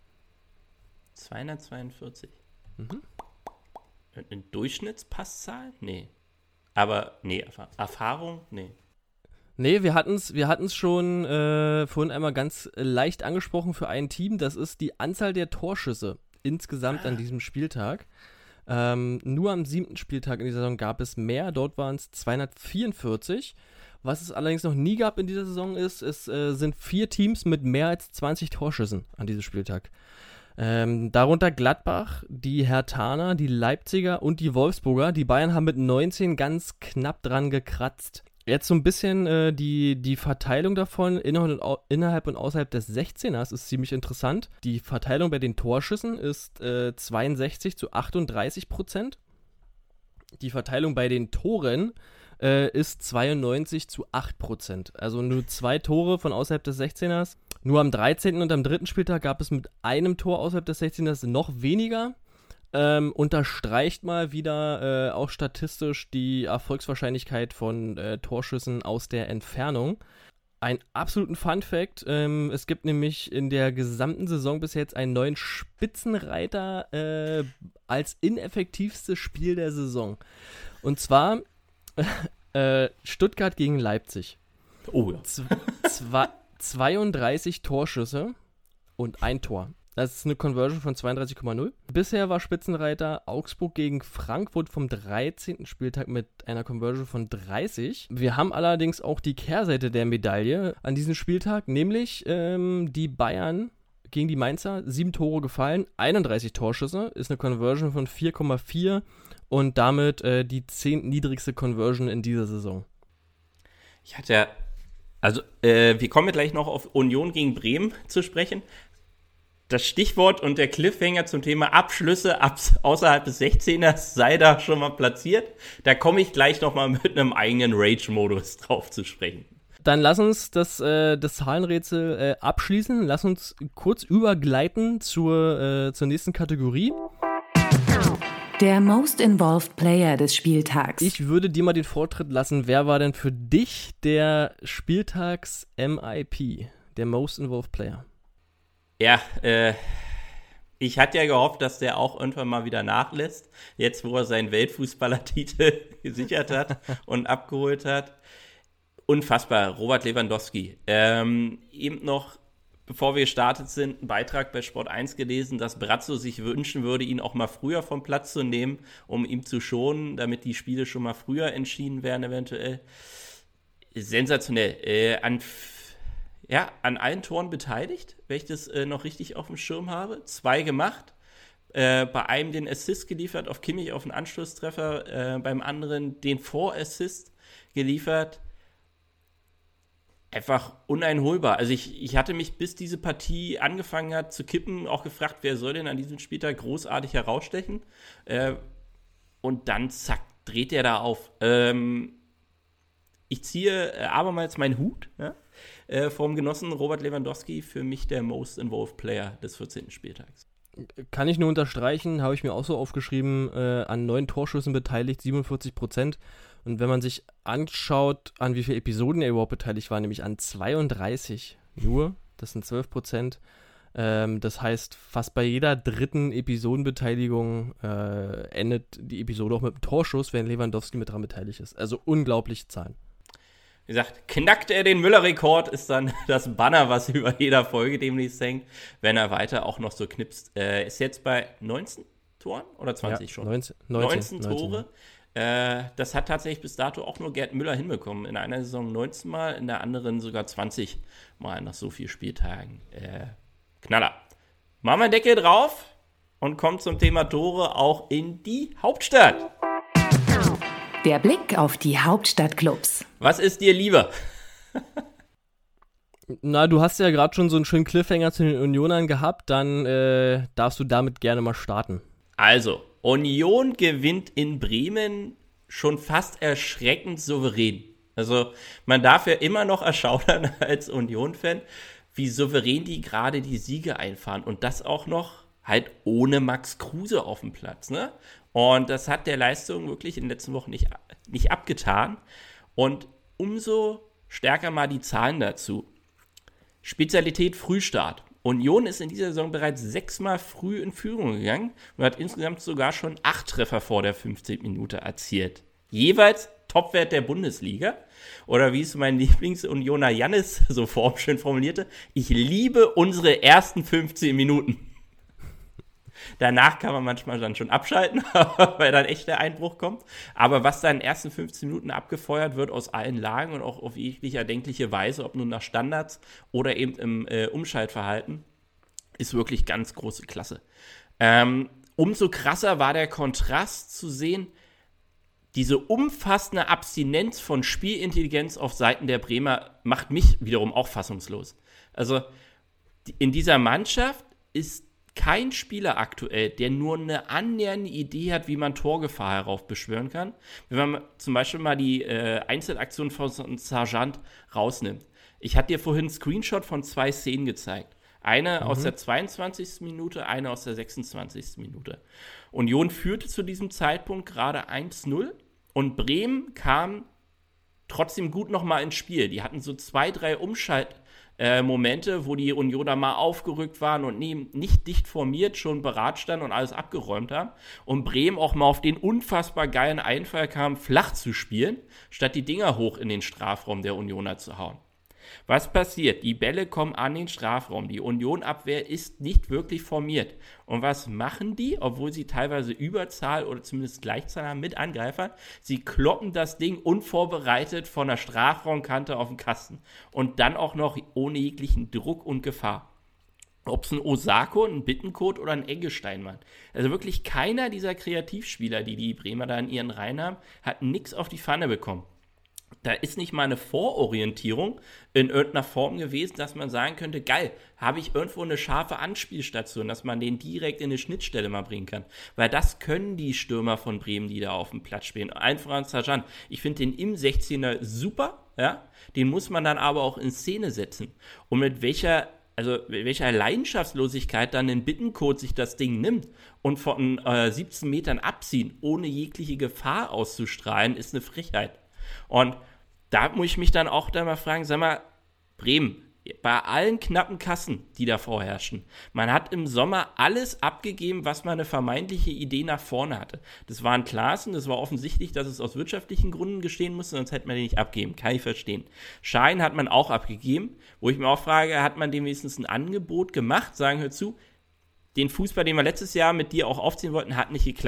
[SPEAKER 2] zweihundertzweiundvierzig.
[SPEAKER 3] Mhm.
[SPEAKER 2] Eine Durchschnittspasszahl? Nee. Aber, nee, Erfahr- Erfahrung? Nee.
[SPEAKER 3] Nee, wir hatten es wir hatten's schon äh, vorhin einmal ganz leicht angesprochen für ein Team. Das ist die Anzahl der Torschüsse insgesamt ah. an diesem Spieltag. Ähm, nur am siebten Spieltag in dieser Saison gab es mehr, dort waren es zweihundertvierundvierzig. Was es allerdings noch nie gab in dieser Saison ist, es äh, sind vier Teams mit mehr als zwanzig Torschüssen an diesem Spieltag. Ähm, darunter Gladbach, die Herthaner, die Leipziger und die Wolfsburger. Die Bayern haben mit neunzehn ganz knapp dran gekratzt. Jetzt so ein bisschen äh, die, die Verteilung davon innerhalb und, innerhalb und außerhalb des sechzehners ist ziemlich interessant. Die Verteilung bei den Torschüssen ist äh, zweiundsechzig zu achtunddreißig Prozent. Die Verteilung bei den Toren äh, ist zweiundneunzig zu acht Prozent. Also nur zwei Tore von außerhalb des sechzehners. Nur am dreizehnten und am dritten Spieltag gab es mit einem Tor außerhalb des sechzehners noch weniger. Ähm, unterstreicht mal wieder äh, auch statistisch die Erfolgswahrscheinlichkeit von äh, Torschüssen aus der Entfernung. Ein absoluten Fun-Fact, ähm, es gibt nämlich in der gesamten Saison bis jetzt einen neuen Spitzenreiter äh, als ineffektivstes Spiel der Saison. Und zwar äh, Stuttgart gegen Leipzig.
[SPEAKER 2] Oh ja.
[SPEAKER 3] Z- zwa- zweiunddreißig Torschüsse und ein Tor. Das ist eine Conversion von zweiunddreißig Komma null. Bisher war Spitzenreiter Augsburg gegen Frankfurt vom dreizehnten Spieltag mit einer Conversion von dreißig. Wir haben allerdings auch die Kehrseite der Medaille an diesem Spieltag, nämlich ähm, die Bayern gegen die Mainzer, sieben Tore gefallen, einunddreißig Torschüsse, ist eine Conversion von vier Komma vier und damit äh, die zehntniedrigste Conversion in dieser Saison.
[SPEAKER 2] Ich hatte ja, also äh, wir kommen gleich noch auf Union gegen Bremen zu sprechen. Das Stichwort und der Cliffhanger zum Thema Abschlüsse ab, außerhalb des sechzehners sei da schon mal platziert. Da komme ich gleich nochmal mit einem eigenen Rage-Modus drauf zu sprechen.
[SPEAKER 3] Dann lass uns das, äh, das Zahlenrätsel äh, abschließen. Lass uns kurz übergleiten zur, äh, zur nächsten Kategorie.
[SPEAKER 1] Der Most Involved Player des Spieltags.
[SPEAKER 3] Ich würde dir mal den Vortritt lassen. Wer war denn für dich der Spieltags-M I P, der Most Involved Player?
[SPEAKER 2] Ja, äh, ich hatte ja gehofft, dass der auch irgendwann mal wieder nachlässt, jetzt wo er seinen Weltfußballertitel gesichert hat und abgeholt hat. Unfassbar, Robert Lewandowski. Ähm, eben noch, bevor wir gestartet sind, einen Beitrag bei Sport eins gelesen, dass Brazzo sich wünschen würde, ihn auch mal früher vom Platz zu nehmen, um ihn zu schonen, damit die Spiele schon mal früher entschieden werden eventuell. Sensationell. Äh, an Ja, an allen Toren beteiligt, wenn ich das äh, noch richtig auf dem Schirm habe. Zwei gemacht. Äh, bei einem den Assist geliefert, auf Kimmich auf einen Anschlusstreffer. Äh, beim anderen den Vorassist geliefert. einfach uneinholbar. Also ich, ich hatte mich, bis diese Partie angefangen hat zu kippen, auch gefragt, wer soll denn an diesem Spieltag großartig herausstechen? Äh, und dann, zack, dreht er da auf. Ähm, ich ziehe äh, abermals meinen Hut, ja, äh, vom Genossen Robert Lewandowski, für mich der Most Involved Player des vierzehnten Spieltags.
[SPEAKER 3] Kann ich nur unterstreichen, habe ich mir auch so aufgeschrieben, äh, an neun Torschüssen beteiligt, siebenundvierzig Prozent. Und wenn man sich anschaut, an wie viele Episoden er überhaupt beteiligt war, nämlich an zweiunddreißig nur, das sind zwölf Prozent. Ähm, das heißt, fast bei jeder dritten Episodenbeteiligung äh, endet die Episode auch mit einem Torschuss, wenn Lewandowski mit dran beteiligt ist. Also unglaubliche Zahlen.
[SPEAKER 2] Wie gesagt, knackt er den Müller-Rekord, ist dann das Banner, was über jeder Folge demnächst hängt, wenn er weiter auch noch so knipst. Äh, ist jetzt bei neunzehn Toren oder zwanzig ja, schon?
[SPEAKER 3] neunzehn,
[SPEAKER 2] neunzehn,
[SPEAKER 3] neunzehn
[SPEAKER 2] Tore. Äh, das hat tatsächlich bis dato auch nur Gerd Müller hinbekommen. In einer Saison neunzehn Mal, in der anderen sogar zwanzig Mal nach so vielen Spieltagen. Äh, Knaller. Machen wir Deckel drauf und kommen zum Thema Tore auch in die Hauptstadt.
[SPEAKER 1] Der Blick auf die Hauptstadtclubs.
[SPEAKER 2] Was ist dir lieber?
[SPEAKER 3] Na, du hast ja gerade schon so einen schönen Cliffhanger zu den Unionern gehabt, dann äh, darfst du damit gerne mal starten.
[SPEAKER 2] Also, Union gewinnt in Bremen schon fast erschreckend souverän. Also, man darf ja immer noch erschaudern als Union-Fan, wie souverän die gerade die Siege einfahren. Und das auch noch halt ohne Max Kruse auf dem Platz, ne? Und das hat der Leistung wirklich in den letzten Wochen nicht, nicht abgetan. Und umso stärker mal die Zahlen dazu. Spezialität Frühstart. Union ist in dieser Saison bereits sechsmal früh in Führung gegangen und hat insgesamt sogar schon acht Treffer vor der fünfzehnten Minute erzielt. Jeweils Topwert der Bundesliga. Oder wie es mein Lieblings-Unioner Jannis so formschön formulierte, ich liebe unsere ersten fünfzehn Minuten. Danach kann man manchmal dann schon abschalten, weil dann echt der Einbruch kommt. Aber was da in den ersten fünfzehn Minuten abgefeuert wird aus allen Lagen und auch auf jegliche erdenkliche Weise, ob nun nach Standards oder eben im äh, Umschaltverhalten, ist wirklich ganz große Klasse. Ähm, umso krasser war der Kontrast zu sehen, diese umfassende Abstinenz von Spielintelligenz auf Seiten der Bremer macht mich wiederum auch fassungslos. Also in dieser Mannschaft ist kein Spieler aktuell, der nur eine annähernde Idee hat, wie man Torgefahr heraufbeschwören kann. Wenn man zum Beispiel mal die äh, Einzelaktion von Sergeant rausnimmt. Ich hatte dir vorhin einen Screenshot von zwei Szenen gezeigt. Eine mhm. aus der zweiundzwanzigsten Minute, eine aus der sechsundzwanzigsten Minute. Union führte zu diesem Zeitpunkt gerade eins null und Bremen kam trotzdem gut nochmal ins Spiel. Die hatten so zwei, drei Umschalt- Äh, Momente, wo die Unioner mal aufgerückt waren und nie, nicht dicht formiert, schon berat standen und alles abgeräumt haben. Und Bremen auch mal auf den unfassbar geilen Einfall kam, flach zu spielen, statt die Dinger hoch in den Strafraum der Unioner zu hauen. Was passiert? Die Bälle kommen an den Strafraum. Die Union-Abwehr ist nicht wirklich formiert. Und was machen die, obwohl sie teilweise Überzahl oder zumindest Gleichzahl haben mit Angreifern? Sie kloppen das Ding unvorbereitet von der Strafraumkante auf den Kasten. Und dann auch noch ohne jeglichen Druck und Gefahr. Ob es ein Osako, ein Bittencourt oder ein Eggestein war. Also wirklich keiner dieser Kreativspieler, die die Bremer da in ihren Reihen haben, hat nichts auf die Pfanne bekommen. Da ist nicht mal eine Vororientierung in irgendeiner Form gewesen, dass man sagen könnte, geil, habe ich irgendwo eine scharfe Anspielstation, dass man den direkt in eine Schnittstelle mal bringen kann. Weil das können die Stürmer von Bremen, die da auf dem Platz spielen. Einfach an Sergeant. Ich finde den im sechzehner super, ja. Den muss man dann aber auch in Szene setzen. Und mit welcher, also mit welcher Leidenschaftslosigkeit dann in Bittencourt sich das Ding nimmt und von äh, siebzehn Metern abziehen, ohne jegliche Gefahr auszustrahlen, ist eine Frechheit. Und da muss ich mich dann auch da mal fragen, sag mal, Bremen, bei allen knappen Kassen, die da vorherrschen, man hat im Sommer alles abgegeben, was man eine vermeintliche Idee nach vorne hatte. Das waren Klaassen, das war offensichtlich, dass es aus wirtschaftlichen Gründen geschehen musste, sonst hätte man den nicht abgeben, kann ich verstehen. Schein hat man auch abgegeben, wo ich mir auch frage, hat man dem wenigstens ein Angebot gemacht, sagen, hör zu, den Fußball, den wir letztes Jahr mit dir auch aufziehen wollten, hat nicht geklappt.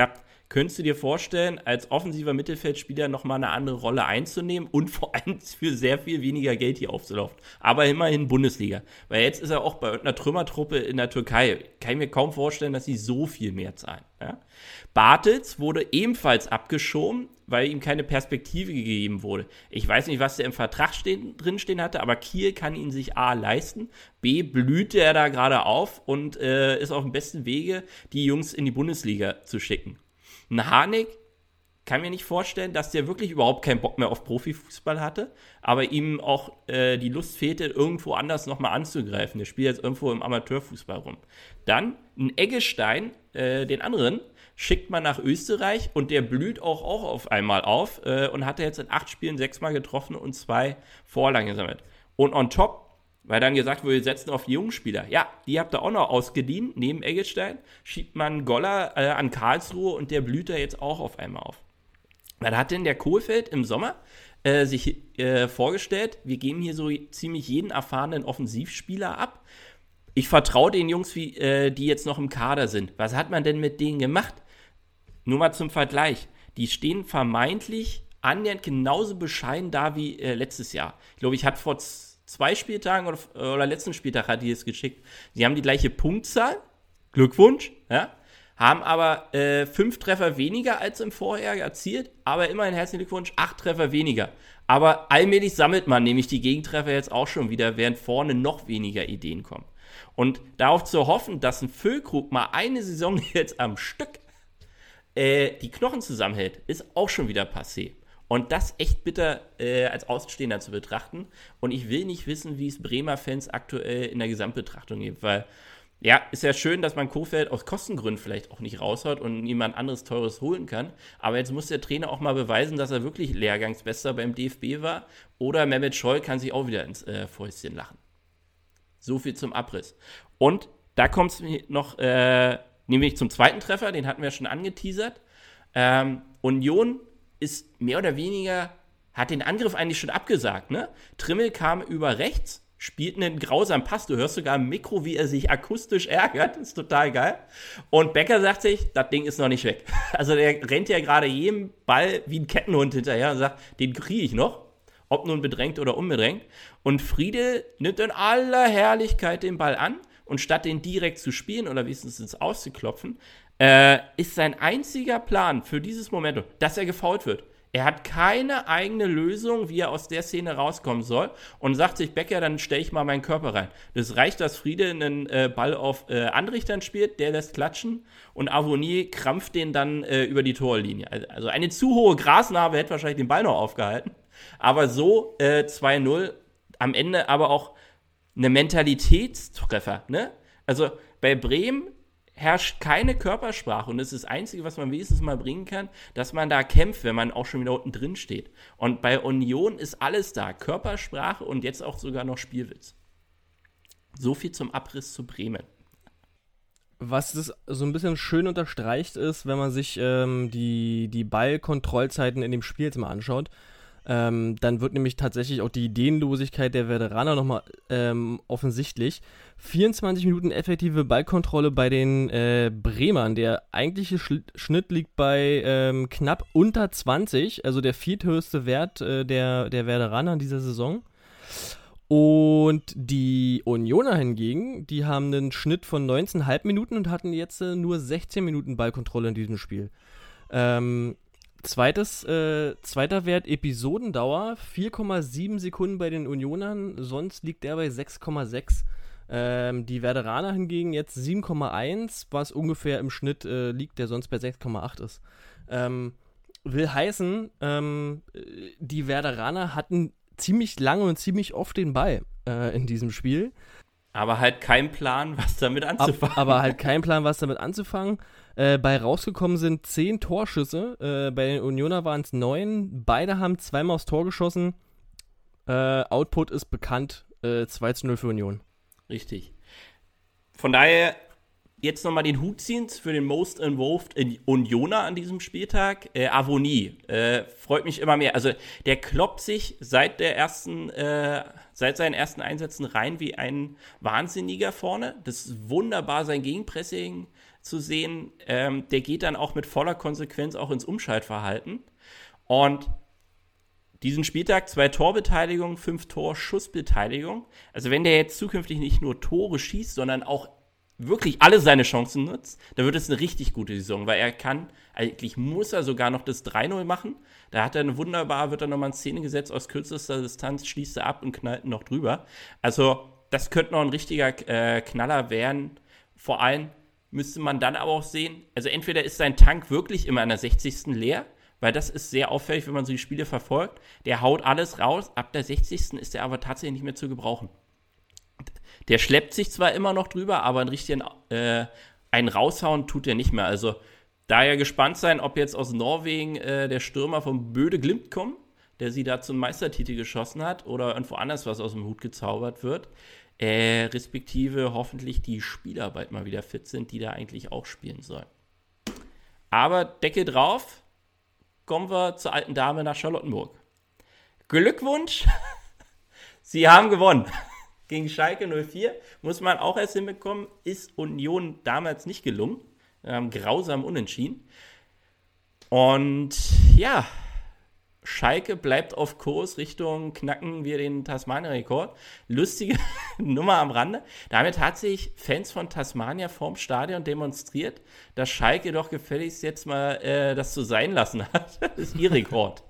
[SPEAKER 2] könntest du dir vorstellen, als offensiver Mittelfeldspieler nochmal eine andere Rolle einzunehmen und vor allem für sehr viel weniger Geld hier aufzulaufen. Aber immerhin Bundesliga. Weil jetzt ist er auch bei einer Trümmertruppe in der Türkei. Kann ich mir kaum vorstellen, dass sie so viel mehr zahlen. Ja? Bartels wurde ebenfalls abgeschoben, weil ihm keine Perspektive gegeben wurde. Ich weiß nicht, was der im Vertrag stehen, drinstehen hatte, aber Kiel kann ihn sich A leisten, B blüht er da gerade auf und äh, ist auf dem besten Wege, die Jungs in die Bundesliga zu schicken. Ein Harnik kann mir nicht vorstellen, dass der wirklich überhaupt keinen Bock mehr auf Profifußball hatte, aber ihm auch äh, die Lust fehlte, irgendwo anders nochmal anzugreifen. Der spielt jetzt irgendwo im Amateurfußball rum. Dann ein Eggestein, äh, den anderen, schickt man nach Österreich und der blüht auch, auch auf einmal auf äh, und hat er jetzt in acht Spielen sechsmal getroffen und zwei Vorlagen gesammelt. Und on top, weil dann gesagt wurde, wir setzen auf die jungen Spieler. Ja, die habt ihr auch noch ausgeliehen. Neben Eggestein schiebt man Goller äh, an Karlsruhe und der blüht da jetzt auch auf einmal auf. Dann hat denn der Kohlfeld im Sommer äh, sich äh, vorgestellt, wir geben hier so ziemlich jeden erfahrenen Offensivspieler ab. Ich vertraue den Jungs, wie, äh, die jetzt noch im Kader sind. Was hat man denn mit denen gemacht? Nur mal zum Vergleich. Die stehen vermeintlich annähernd genauso bescheiden da wie äh, letztes Jahr. Ich glaube, ich hatte vor z- zwei Spieltagen oder, oder letzten Spieltag hat die es geschickt. Sie haben die gleiche Punktzahl. Glückwunsch. Ja. Haben aber äh, fünf Treffer weniger als im Vorjahr erzielt. Aber immerhin herzlichen Glückwunsch, acht Treffer weniger. Aber allmählich sammelt man nämlich die Gegentreffer jetzt auch schon wieder, während vorne noch weniger Ideen kommen. Und darauf zu hoffen, dass ein Füllkrug mal eine Saison jetzt am Stück äh, die Knochen zusammenhält, ist auch schon wieder passé. Und das echt bitter äh, als Außenstehender zu betrachten. Und ich will nicht wissen, wie es Bremer Fans aktuell in der Gesamtbetrachtung gibt, weil, ja, ist ja schön, dass man Kohfeldt aus Kostengründen vielleicht auch nicht raushaut und niemand anderes Teures holen kann. Aber jetzt muss der Trainer auch mal beweisen, dass er wirklich Lehrgangsbester beim D F B war. Oder Mehmet Scholl kann sich auch wieder ins äh, Fäustchen lachen. So viel zum Abriss. Und da kommt es noch, äh, nämlich zum zweiten Treffer, den hatten wir schon angeteasert. Ähm, Union ist mehr oder weniger, hat den Angriff eigentlich schon abgesagt, ne? Trimmel kam über rechts, spielt einen grausamen Pass, du hörst sogar im Mikro, wie er sich akustisch ärgert, ist total geil. Und Becker sagt sich, das Ding ist noch nicht weg. Also der rennt ja gerade jedem Ball wie ein Kettenhund hinterher und sagt, den kriege ich noch. Ob nun bedrängt oder unbedrängt. Und Friedel nimmt in aller Herrlichkeit den Ball an und statt den direkt zu spielen oder wenigstens ins Auszuklopfen, äh, ist sein einziger Plan für dieses Momentum, dass er gefoult wird. Er hat keine eigene Lösung, wie er aus der Szene rauskommen soll und sagt sich, Becker, dann stelle ich mal meinen Körper rein. Das reicht, dass Friedel einen äh, Ball auf äh, Andrich dann spielt, der lässt klatschen und Avonier krampft den dann äh, über die Torlinie. Also eine zu hohe Grasnarbe hätte wahrscheinlich den Ball noch aufgehalten. Aber so äh, zwei null, am Ende aber auch eine Mentalitätstreffer. Ne? Also bei Bremen herrscht keine Körpersprache und das ist das Einzige, was man wenigstens mal bringen kann, dass man da kämpft, wenn man auch schon wieder unten drin steht. Und bei Union ist alles da. Körpersprache und jetzt auch sogar noch Spielwitz. So viel zum Abriss zu Bremen.
[SPEAKER 3] Was das so ein bisschen schön unterstreicht ist, wenn man sich ähm, die, die Ballkontrollzeiten in dem Spiel jetzt mal anschaut, Ähm, dann wird nämlich tatsächlich auch die Ideenlosigkeit der Veteraner nochmal ähm, offensichtlich. vierundzwanzig Minuten effektive Ballkontrolle bei den äh, Bremern. Der eigentliche Sch- Schnitt liegt bei ähm, knapp unter zwanzig, also der vierthöchste Wert äh, der, der Veteraner in dieser Saison. Und die Unioner hingegen, die haben einen Schnitt von neunzehn Komma fünf Minuten und hatten jetzt äh, nur sechzehn Minuten Ballkontrolle in diesem Spiel. Ähm, Zweites, äh, zweiter Wert, Episodendauer, vier Komma sieben Sekunden bei den Unionern, sonst liegt der bei sechs Komma sechs. Ähm, die Veteraner hingegen jetzt sieben Komma eins, was ungefähr im Schnitt äh, liegt, der sonst bei sechs Komma acht ist. Ähm, will heißen, ähm, die Veteraner hatten ziemlich lange und ziemlich oft den Ball äh, in diesem Spiel.
[SPEAKER 2] Aber halt kein Plan, was damit anzufangen.
[SPEAKER 3] Ab, aber halt kein Plan, was damit anzufangen. Äh, bei rausgekommen sind zehn Torschüsse. Äh, bei den Unioner waren es neun. Beide haben zweimal aufs Tor geschossen. Äh, Output ist bekannt. Äh, zwei zu null für Union.
[SPEAKER 2] Richtig. Von daher jetzt nochmal den Hut ziehen für den Most Involved in Unioner an diesem Spieltag, äh, Avonie. Äh, freut mich immer mehr. Also der kloppt sich seit der ersten, äh, seit seinen ersten Einsätzen rein wie ein Wahnsinniger vorne. Das ist wunderbar, sein Gegenpressing zu sehen. Ähm, der geht dann auch mit voller Konsequenz auch ins Umschaltverhalten. Und diesen Spieltag zwei Torbeteiligungen, fünf Torschussbeteiligung. Also wenn der jetzt zukünftig nicht nur Tore schießt, sondern auch wirklich alle seine Chancen nutzt, dann wird es eine richtig gute Saison, weil er kann, eigentlich muss er sogar noch das drei null machen. Da hat er eine wunderbar, wird er nochmal in Szene gesetzt, aus kürzester Distanz schließt er ab und knallt noch drüber. Also das könnte noch ein richtiger äh, Knaller werden. Vor allem müsste man dann aber auch sehen, also entweder ist sein Tank wirklich immer an der sechzigsten leer, weil das ist sehr auffällig, wenn man so die Spiele verfolgt. Der haut alles raus, ab der sechzigsten ist er aber tatsächlich nicht mehr zu gebrauchen. Der schleppt sich zwar immer noch drüber, aber einen richtigen äh, einen raushauen tut er nicht mehr. Also daher gespannt sein, ob jetzt aus Norwegen äh, der Stürmer vom Böde Glimt kommt, der sie da zum Meistertitel geschossen hat, oder irgendwo anders was aus dem Hut gezaubert wird. Äh, respektive hoffentlich die Spieler bald mal wieder fit sind, die da eigentlich auch spielen sollen. Aber Deckel drauf, kommen wir zur alten Dame nach Charlottenburg. Glückwunsch, Sie haben gewonnen. Gegen Schalke null vier, muss man auch erst hinbekommen, ist Union damals nicht gelungen. Wir haben grausam unentschieden. Und ja, Schalke bleibt auf Kurs Richtung knacken wir den Tasmania-Rekord. Lustige Nummer am Rande. Damit hat sich Fans von Tasmania vorm Stadion demonstriert, dass Schalke doch gefälligst jetzt mal äh, das so sein lassen hat. Das ist ihr Rekord.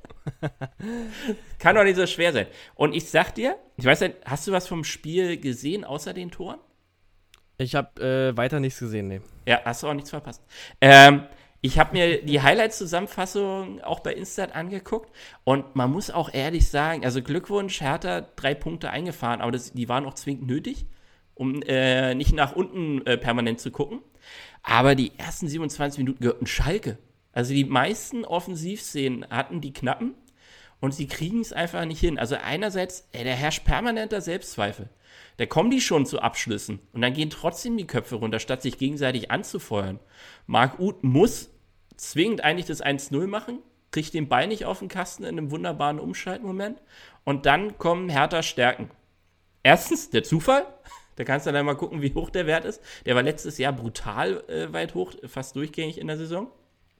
[SPEAKER 2] Kann doch nicht so schwer sein. Und ich sag dir, ich weiß nicht, hast du was vom Spiel gesehen, außer den Toren?
[SPEAKER 3] Ich habe äh, weiter nichts gesehen, nee.
[SPEAKER 2] Ja, hast du auch nichts verpasst. Ähm, ich habe mir die Highlights-Zusammenfassung auch bei Instat angeguckt und man muss auch ehrlich sagen, also Glückwunsch, Hertha drei Punkte eingefahren, aber das, die waren auch zwingend nötig, um äh, nicht nach unten äh, permanent zu gucken. Aber die ersten siebenundzwanzig Minuten gehörten Schalke. Also die meisten Offensivszenen hatten die Knappen und sie kriegen es einfach nicht hin. Also einerseits, ey, da herrscht permanenter Selbstzweifel. Da kommen die schon zu Abschlüssen und dann gehen trotzdem die Köpfe runter, statt sich gegenseitig anzufeuern. Marc Uth muss zwingend eigentlich das eins null machen, kriegt den Ball nicht auf den Kasten in einem wunderbaren Umschaltmoment und dann kommen Hertha Stärken. Erstens der Zufall. Da kannst du dann mal gucken, wie hoch der Wert ist. Der war letztes Jahr brutal äh, weit hoch, fast durchgängig in der Saison.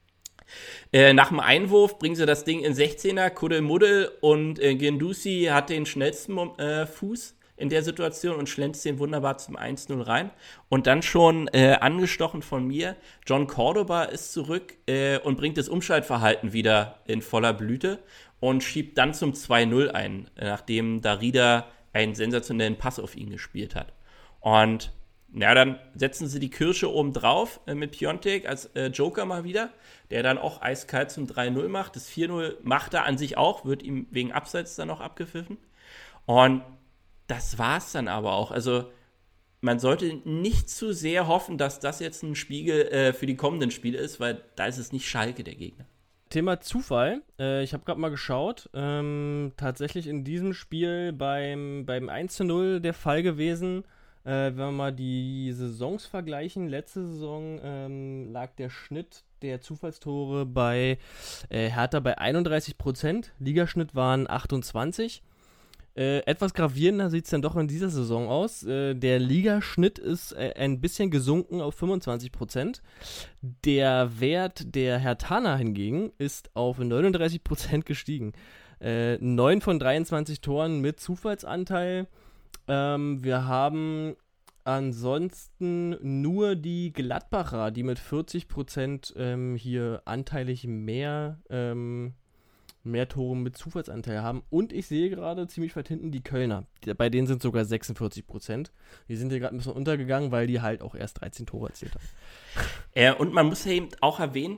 [SPEAKER 2] Äh, nach dem Einwurf bringen sie das Ding in sechzehner, Kuddelmuddel und äh, Guendouzi hat den schnellsten äh, Fuß in der Situation und schlänzt den wunderbar zum eins null rein. Und dann schon äh, angestochen von mir, John Cordoba ist zurück äh, und bringt das Umschaltverhalten wieder in voller Blüte und schiebt dann zum zwei null ein, nachdem Darida einen sensationellen Pass auf ihn gespielt hat. Und ja, dann setzen sie die Kirsche oben drauf äh, mit Piontek als äh, Joker mal wieder, der dann auch eiskalt zum drei null macht. Das vier null macht er an sich auch, wird ihm wegen Abseits dann noch abgepfiffen. Und das war's dann aber auch. Also man sollte nicht zu sehr hoffen, dass das jetzt ein Spiegel äh, für die kommenden Spiele ist, weil da ist es nicht Schalke der Gegner.
[SPEAKER 3] Thema Zufall. Äh, ich habe gerade mal geschaut. Ähm, tatsächlich in diesem Spiel beim, beim eins zu null der Fall gewesen. Äh, wenn wir mal die Saisons vergleichen, letzte Saison ähm, lag der Schnitt der Zufallstore bei äh, Hertha bei einunddreißig Prozent, Ligaschnitt waren achtundzwanzig. Äh, etwas gravierender sieht es dann doch in dieser Saison aus. Äh, der Ligaschnitt ist äh, ein bisschen gesunken auf fünfundzwanzig Prozent. Der Wert der Herthaner hingegen ist auf neununddreißig Prozent gestiegen. Äh, neun von dreiundzwanzig Toren mit Zufallsanteil. Ähm, wir haben ansonsten nur die Gladbacher, die mit vierzig Prozent ähm, hier anteilig mehr, ähm, mehr Tore mit Zufallsanteil haben. Und ich sehe gerade ziemlich weit hinten die Kölner. Die, bei denen sind sogar sechsundvierzig Prozent. Die sind hier gerade ein bisschen untergegangen, weil die halt auch erst dreizehn Tore erzielt haben.
[SPEAKER 2] Äh, und man muss ja eben auch erwähnen,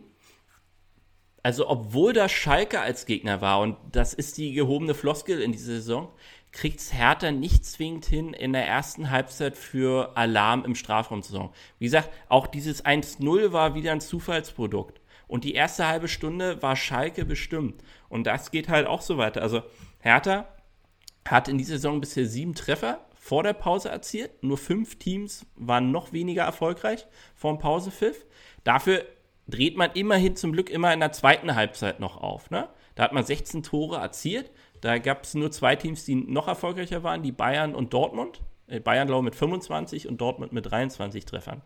[SPEAKER 2] also obwohl das Schalke als Gegner war, und das ist die gehobene Floskel in dieser Saison, kriegt's Hertha nicht zwingend hin, in der ersten Halbzeit für Alarm im Strafraum zu sorgen. Wie gesagt, auch dieses eins null war wieder ein Zufallsprodukt. Und die erste halbe Stunde war Schalke bestimmt. Und das geht halt auch so weiter. Also Hertha hat in dieser Saison bisher sieben Treffer vor der Pause erzielt. Nur fünf Teams waren noch weniger erfolgreich vor dem Pausepfiff. Dafür dreht man immerhin zum Glück immer in der zweiten Halbzeit noch auf. Ne? Da hat man sechzehn Tore erzielt. Da gab es nur zwei Teams, die noch erfolgreicher waren, die Bayern und Dortmund. Äh, Bayern, glaube ich, mit fünfundzwanzig und Dortmund mit dreiundzwanzig Treffern.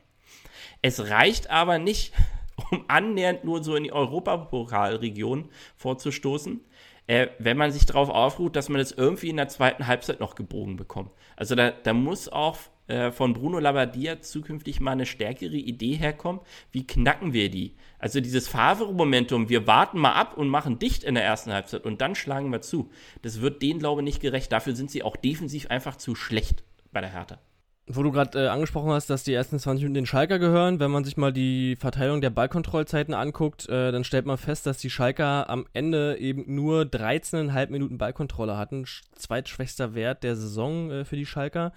[SPEAKER 2] Es reicht aber nicht, um annähernd nur so in die Europapokalregion vorzustoßen, äh, wenn man sich darauf aufruht, dass man das irgendwie in der zweiten Halbzeit noch gebogen bekommt. Also da, da muss auch äh, von Bruno Labbadia zukünftig mal eine stärkere Idee herkommen, wie knacken wir die? Also dieses Favre-Momentum, wir warten mal ab und machen dicht in der ersten Halbzeit und dann schlagen wir zu. Das wird denen, glaube ich, nicht gerecht. Dafür sind sie auch defensiv einfach zu schlecht bei der Hertha.
[SPEAKER 3] Wo du gerade äh, angesprochen hast, dass die ersten zwanzig Minuten den Schalker gehören, wenn man sich mal die Verteilung der Ballkontrollzeiten anguckt, äh, dann stellt man fest, dass die Schalker am Ende eben nur dreizehn Komma fünf Minuten Ballkontrolle hatten, zweitschwächster Wert der Saison äh, für die Schalker.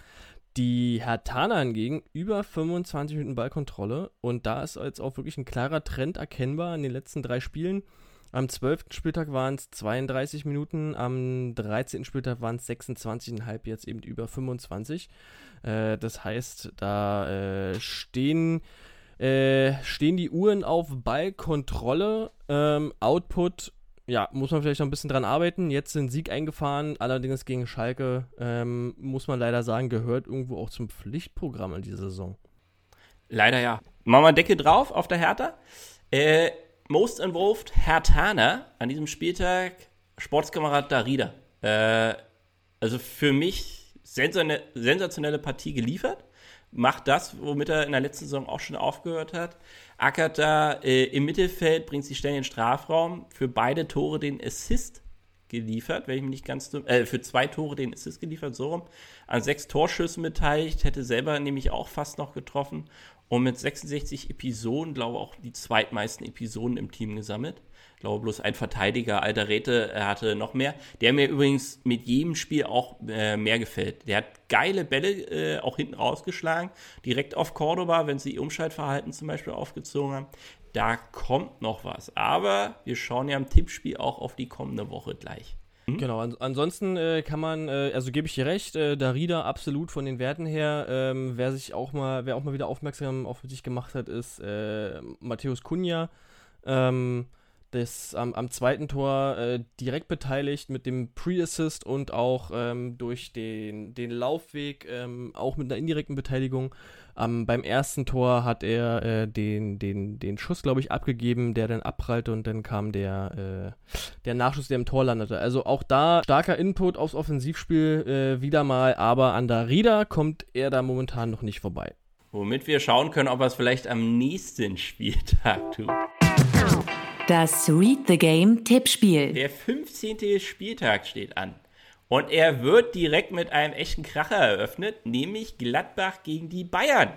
[SPEAKER 3] Die Herthaner hingegen über fünfundzwanzig Minuten Ballkontrolle und da ist jetzt auch wirklich ein klarer Trend erkennbar in den letzten drei Spielen. Am zwölften Spieltag waren es zweiunddreißig Minuten, am dreizehnten Spieltag waren es sechsundzwanzig Komma fünf, jetzt eben über fünfundzwanzig. Äh, das heißt, da äh, stehen, äh, stehen die Uhren auf Ballkontrolle. Ähm, Output, ja, muss man vielleicht noch ein bisschen dran arbeiten. Jetzt sind Sieg eingefahren, allerdings gegen Schalke, ähm, muss man leider sagen, gehört irgendwo auch zum Pflichtprogramm in dieser Saison.
[SPEAKER 2] Leider ja. Machen wir Decke drauf auf der Hertha. Äh, Most Involved Herthaner an diesem Spieltag, Sportskamerad Darida. Äh, also für mich sensane- sensationelle Partie geliefert. Macht das, womit er in der letzten Saison auch schon aufgehört hat. Ackert da äh, im Mittelfeld, bringt sich schnell in den Strafraum. Für beide Tore den Assist geliefert, wenn ich mich nicht ganz dumm, äh, für zwei Tore den Assist geliefert, so rum. An sechs Torschüssen beteiligt, hätte selber nämlich auch fast noch getroffen. Und mit sechsundsechzig Episoden, glaube ich, auch die zweitmeisten Episoden im Team gesammelt. Ich glaube, bloß ein Verteidiger, Alderete, er hatte noch mehr. Der mir übrigens mit jedem Spiel auch äh, mehr gefällt. Der hat geile Bälle äh, auch hinten rausgeschlagen, direkt auf Cordoba, wenn sie ihr Umschaltverhalten zum Beispiel aufgezogen haben. Da kommt noch was. Aber wir schauen ja im Tippspiel auch auf die kommende Woche gleich.
[SPEAKER 3] Genau, an, ansonsten äh, kann man, äh, also gebe ich dir recht, äh, Darida absolut von den Werten her, ähm, wer sich auch mal, wer auch mal wieder aufmerksam auf sich gemacht hat, ist äh, Matthäus Cunha, ähm, das am, am zweiten Tor äh, direkt beteiligt mit dem Pre-Assist und auch ähm, durch den, den Laufweg, ähm, auch mit einer indirekten Beteiligung. Ähm, beim ersten Tor hat er äh, den, den, den Schuss, glaube ich, abgegeben, der dann abprallte und dann kam der, äh, der Nachschuss, der im Tor landete. Also auch da starker Input aufs Offensivspiel äh, wieder mal, aber an Darida kommt er da momentan noch nicht vorbei.
[SPEAKER 2] Womit wir schauen können, ob er es vielleicht am nächsten Spieltag tut.
[SPEAKER 1] Das Read the Game Tippspiel.
[SPEAKER 2] Der fünfzehnte Spieltag steht an. Und er wird direkt mit einem echten Kracher eröffnet, nämlich Gladbach gegen die Bayern.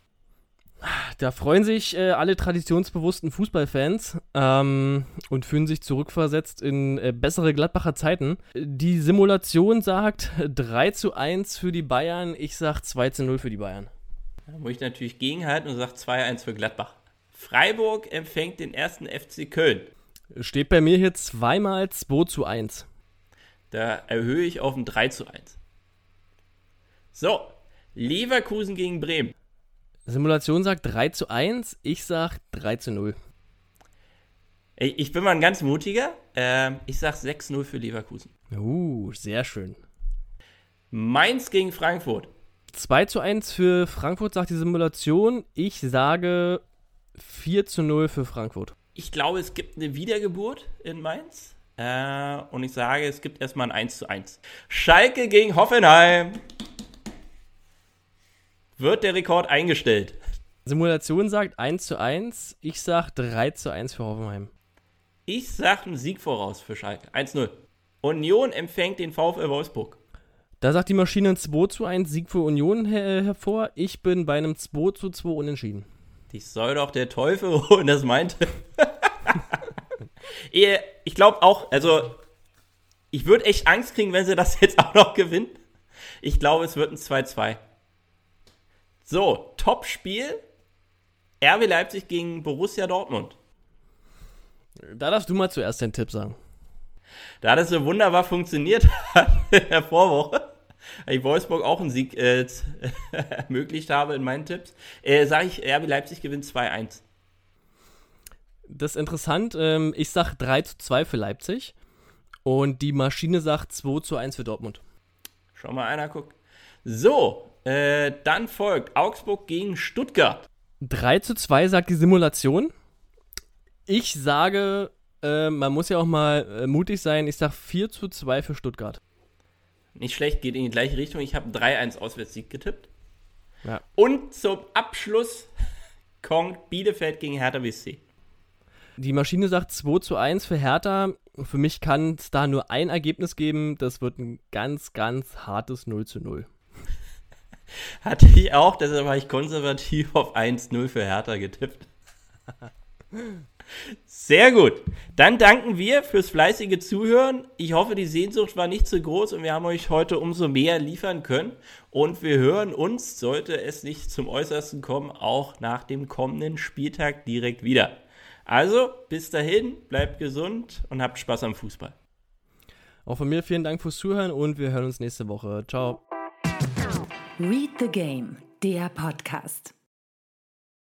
[SPEAKER 3] Da freuen sich äh, alle traditionsbewussten Fußballfans ähm, und fühlen sich zurückversetzt in äh, bessere Gladbacher Zeiten. Die Simulation sagt drei zu eins für die Bayern, ich sag zwei zu null für die Bayern.
[SPEAKER 2] Da muss ich natürlich gegenhalten und sage zwei eins für Gladbach. Freiburg empfängt den ersten F C Köln.
[SPEAKER 3] Steht bei mir hier zweimal zwei zu eins.
[SPEAKER 2] Da erhöhe ich auf ein drei zu eins. So, Leverkusen gegen Bremen.
[SPEAKER 3] Simulation sagt drei zu eins, ich sag drei zu null.
[SPEAKER 2] Ich bin mal ein ganz mutiger. Ähm, ich sag sechs null für Leverkusen.
[SPEAKER 3] Uh, sehr schön.
[SPEAKER 2] Mainz gegen Frankfurt.
[SPEAKER 3] zwei zu eins für Frankfurt, sagt die Simulation. Ich sage vier zu null für Frankfurt.
[SPEAKER 2] Ich glaube, es gibt eine Wiedergeburt in Mainz. Äh, und ich sage, es gibt erstmal ein eins zu eins. Schalke gegen Hoffenheim. Wird der Rekord eingestellt?
[SPEAKER 3] Simulation sagt eins zu eins. Ich sag drei zu eins für Hoffenheim.
[SPEAKER 2] Ich sag einen Sieg voraus für Schalke. eins null. Union empfängt den VfL Wolfsburg.
[SPEAKER 3] Da sagt die Maschine ein zwei zu eins Sieg für Union her- hervor. Ich bin bei einem zwei zu zwei unentschieden.
[SPEAKER 2] Dich soll doch der Teufel holen, das meinte. Ich glaube auch, also ich würde echt Angst kriegen, wenn sie das jetzt auch noch gewinnen. Ich glaube, es wird ein zwei zwei. So, Top-Spiel. R B Leipzig gegen Borussia Dortmund.
[SPEAKER 3] Da darfst du mal zuerst den Tipp sagen.
[SPEAKER 2] Da das so wunderbar funktioniert hat in der Vorwoche, ich Wolfsburg auch einen Sieg äh, ermöglicht habe in meinen Tipps, äh, sage ich, R B Leipzig gewinnt zwei eins.
[SPEAKER 3] Das ist interessant. Ähm, ich sag drei zu zwei für Leipzig und die Maschine sagt zwei zu eins für Dortmund.
[SPEAKER 2] Schau mal, einer guckt. So, äh, dann folgt Augsburg gegen Stuttgart.
[SPEAKER 3] drei zu zwei sagt die Simulation. Ich sage, äh, man muss ja auch mal äh, mutig sein. Ich sage vier zu zwei für Stuttgart.
[SPEAKER 2] Nicht schlecht, geht in die gleiche Richtung. Ich habe drei eins Auswärtssieg getippt.
[SPEAKER 3] Ja.
[SPEAKER 2] Und zum Abschluss kommt Bielefeld gegen Hertha B S C.
[SPEAKER 3] Die Maschine sagt zwei zu eins für Hertha. Für mich kann es da nur ein Ergebnis geben. Das wird ein ganz, ganz hartes null zu null.
[SPEAKER 2] Hatte ich auch, deshalb habe ich konservativ auf eins null für Hertha getippt. Sehr gut. Dann danken wir fürs fleißige Zuhören. Ich hoffe, die Sehnsucht war nicht zu groß und wir haben euch heute umso mehr liefern können. Und wir hören uns, sollte es nicht zum Äußersten kommen, auch nach dem kommenden Spieltag direkt wieder. Also, bis dahin, bleibt gesund und habt Spaß am Fußball.
[SPEAKER 3] Auch von mir vielen Dank fürs Zuhören und wir hören uns nächste Woche. Ciao.
[SPEAKER 1] Read the Game, der Podcast.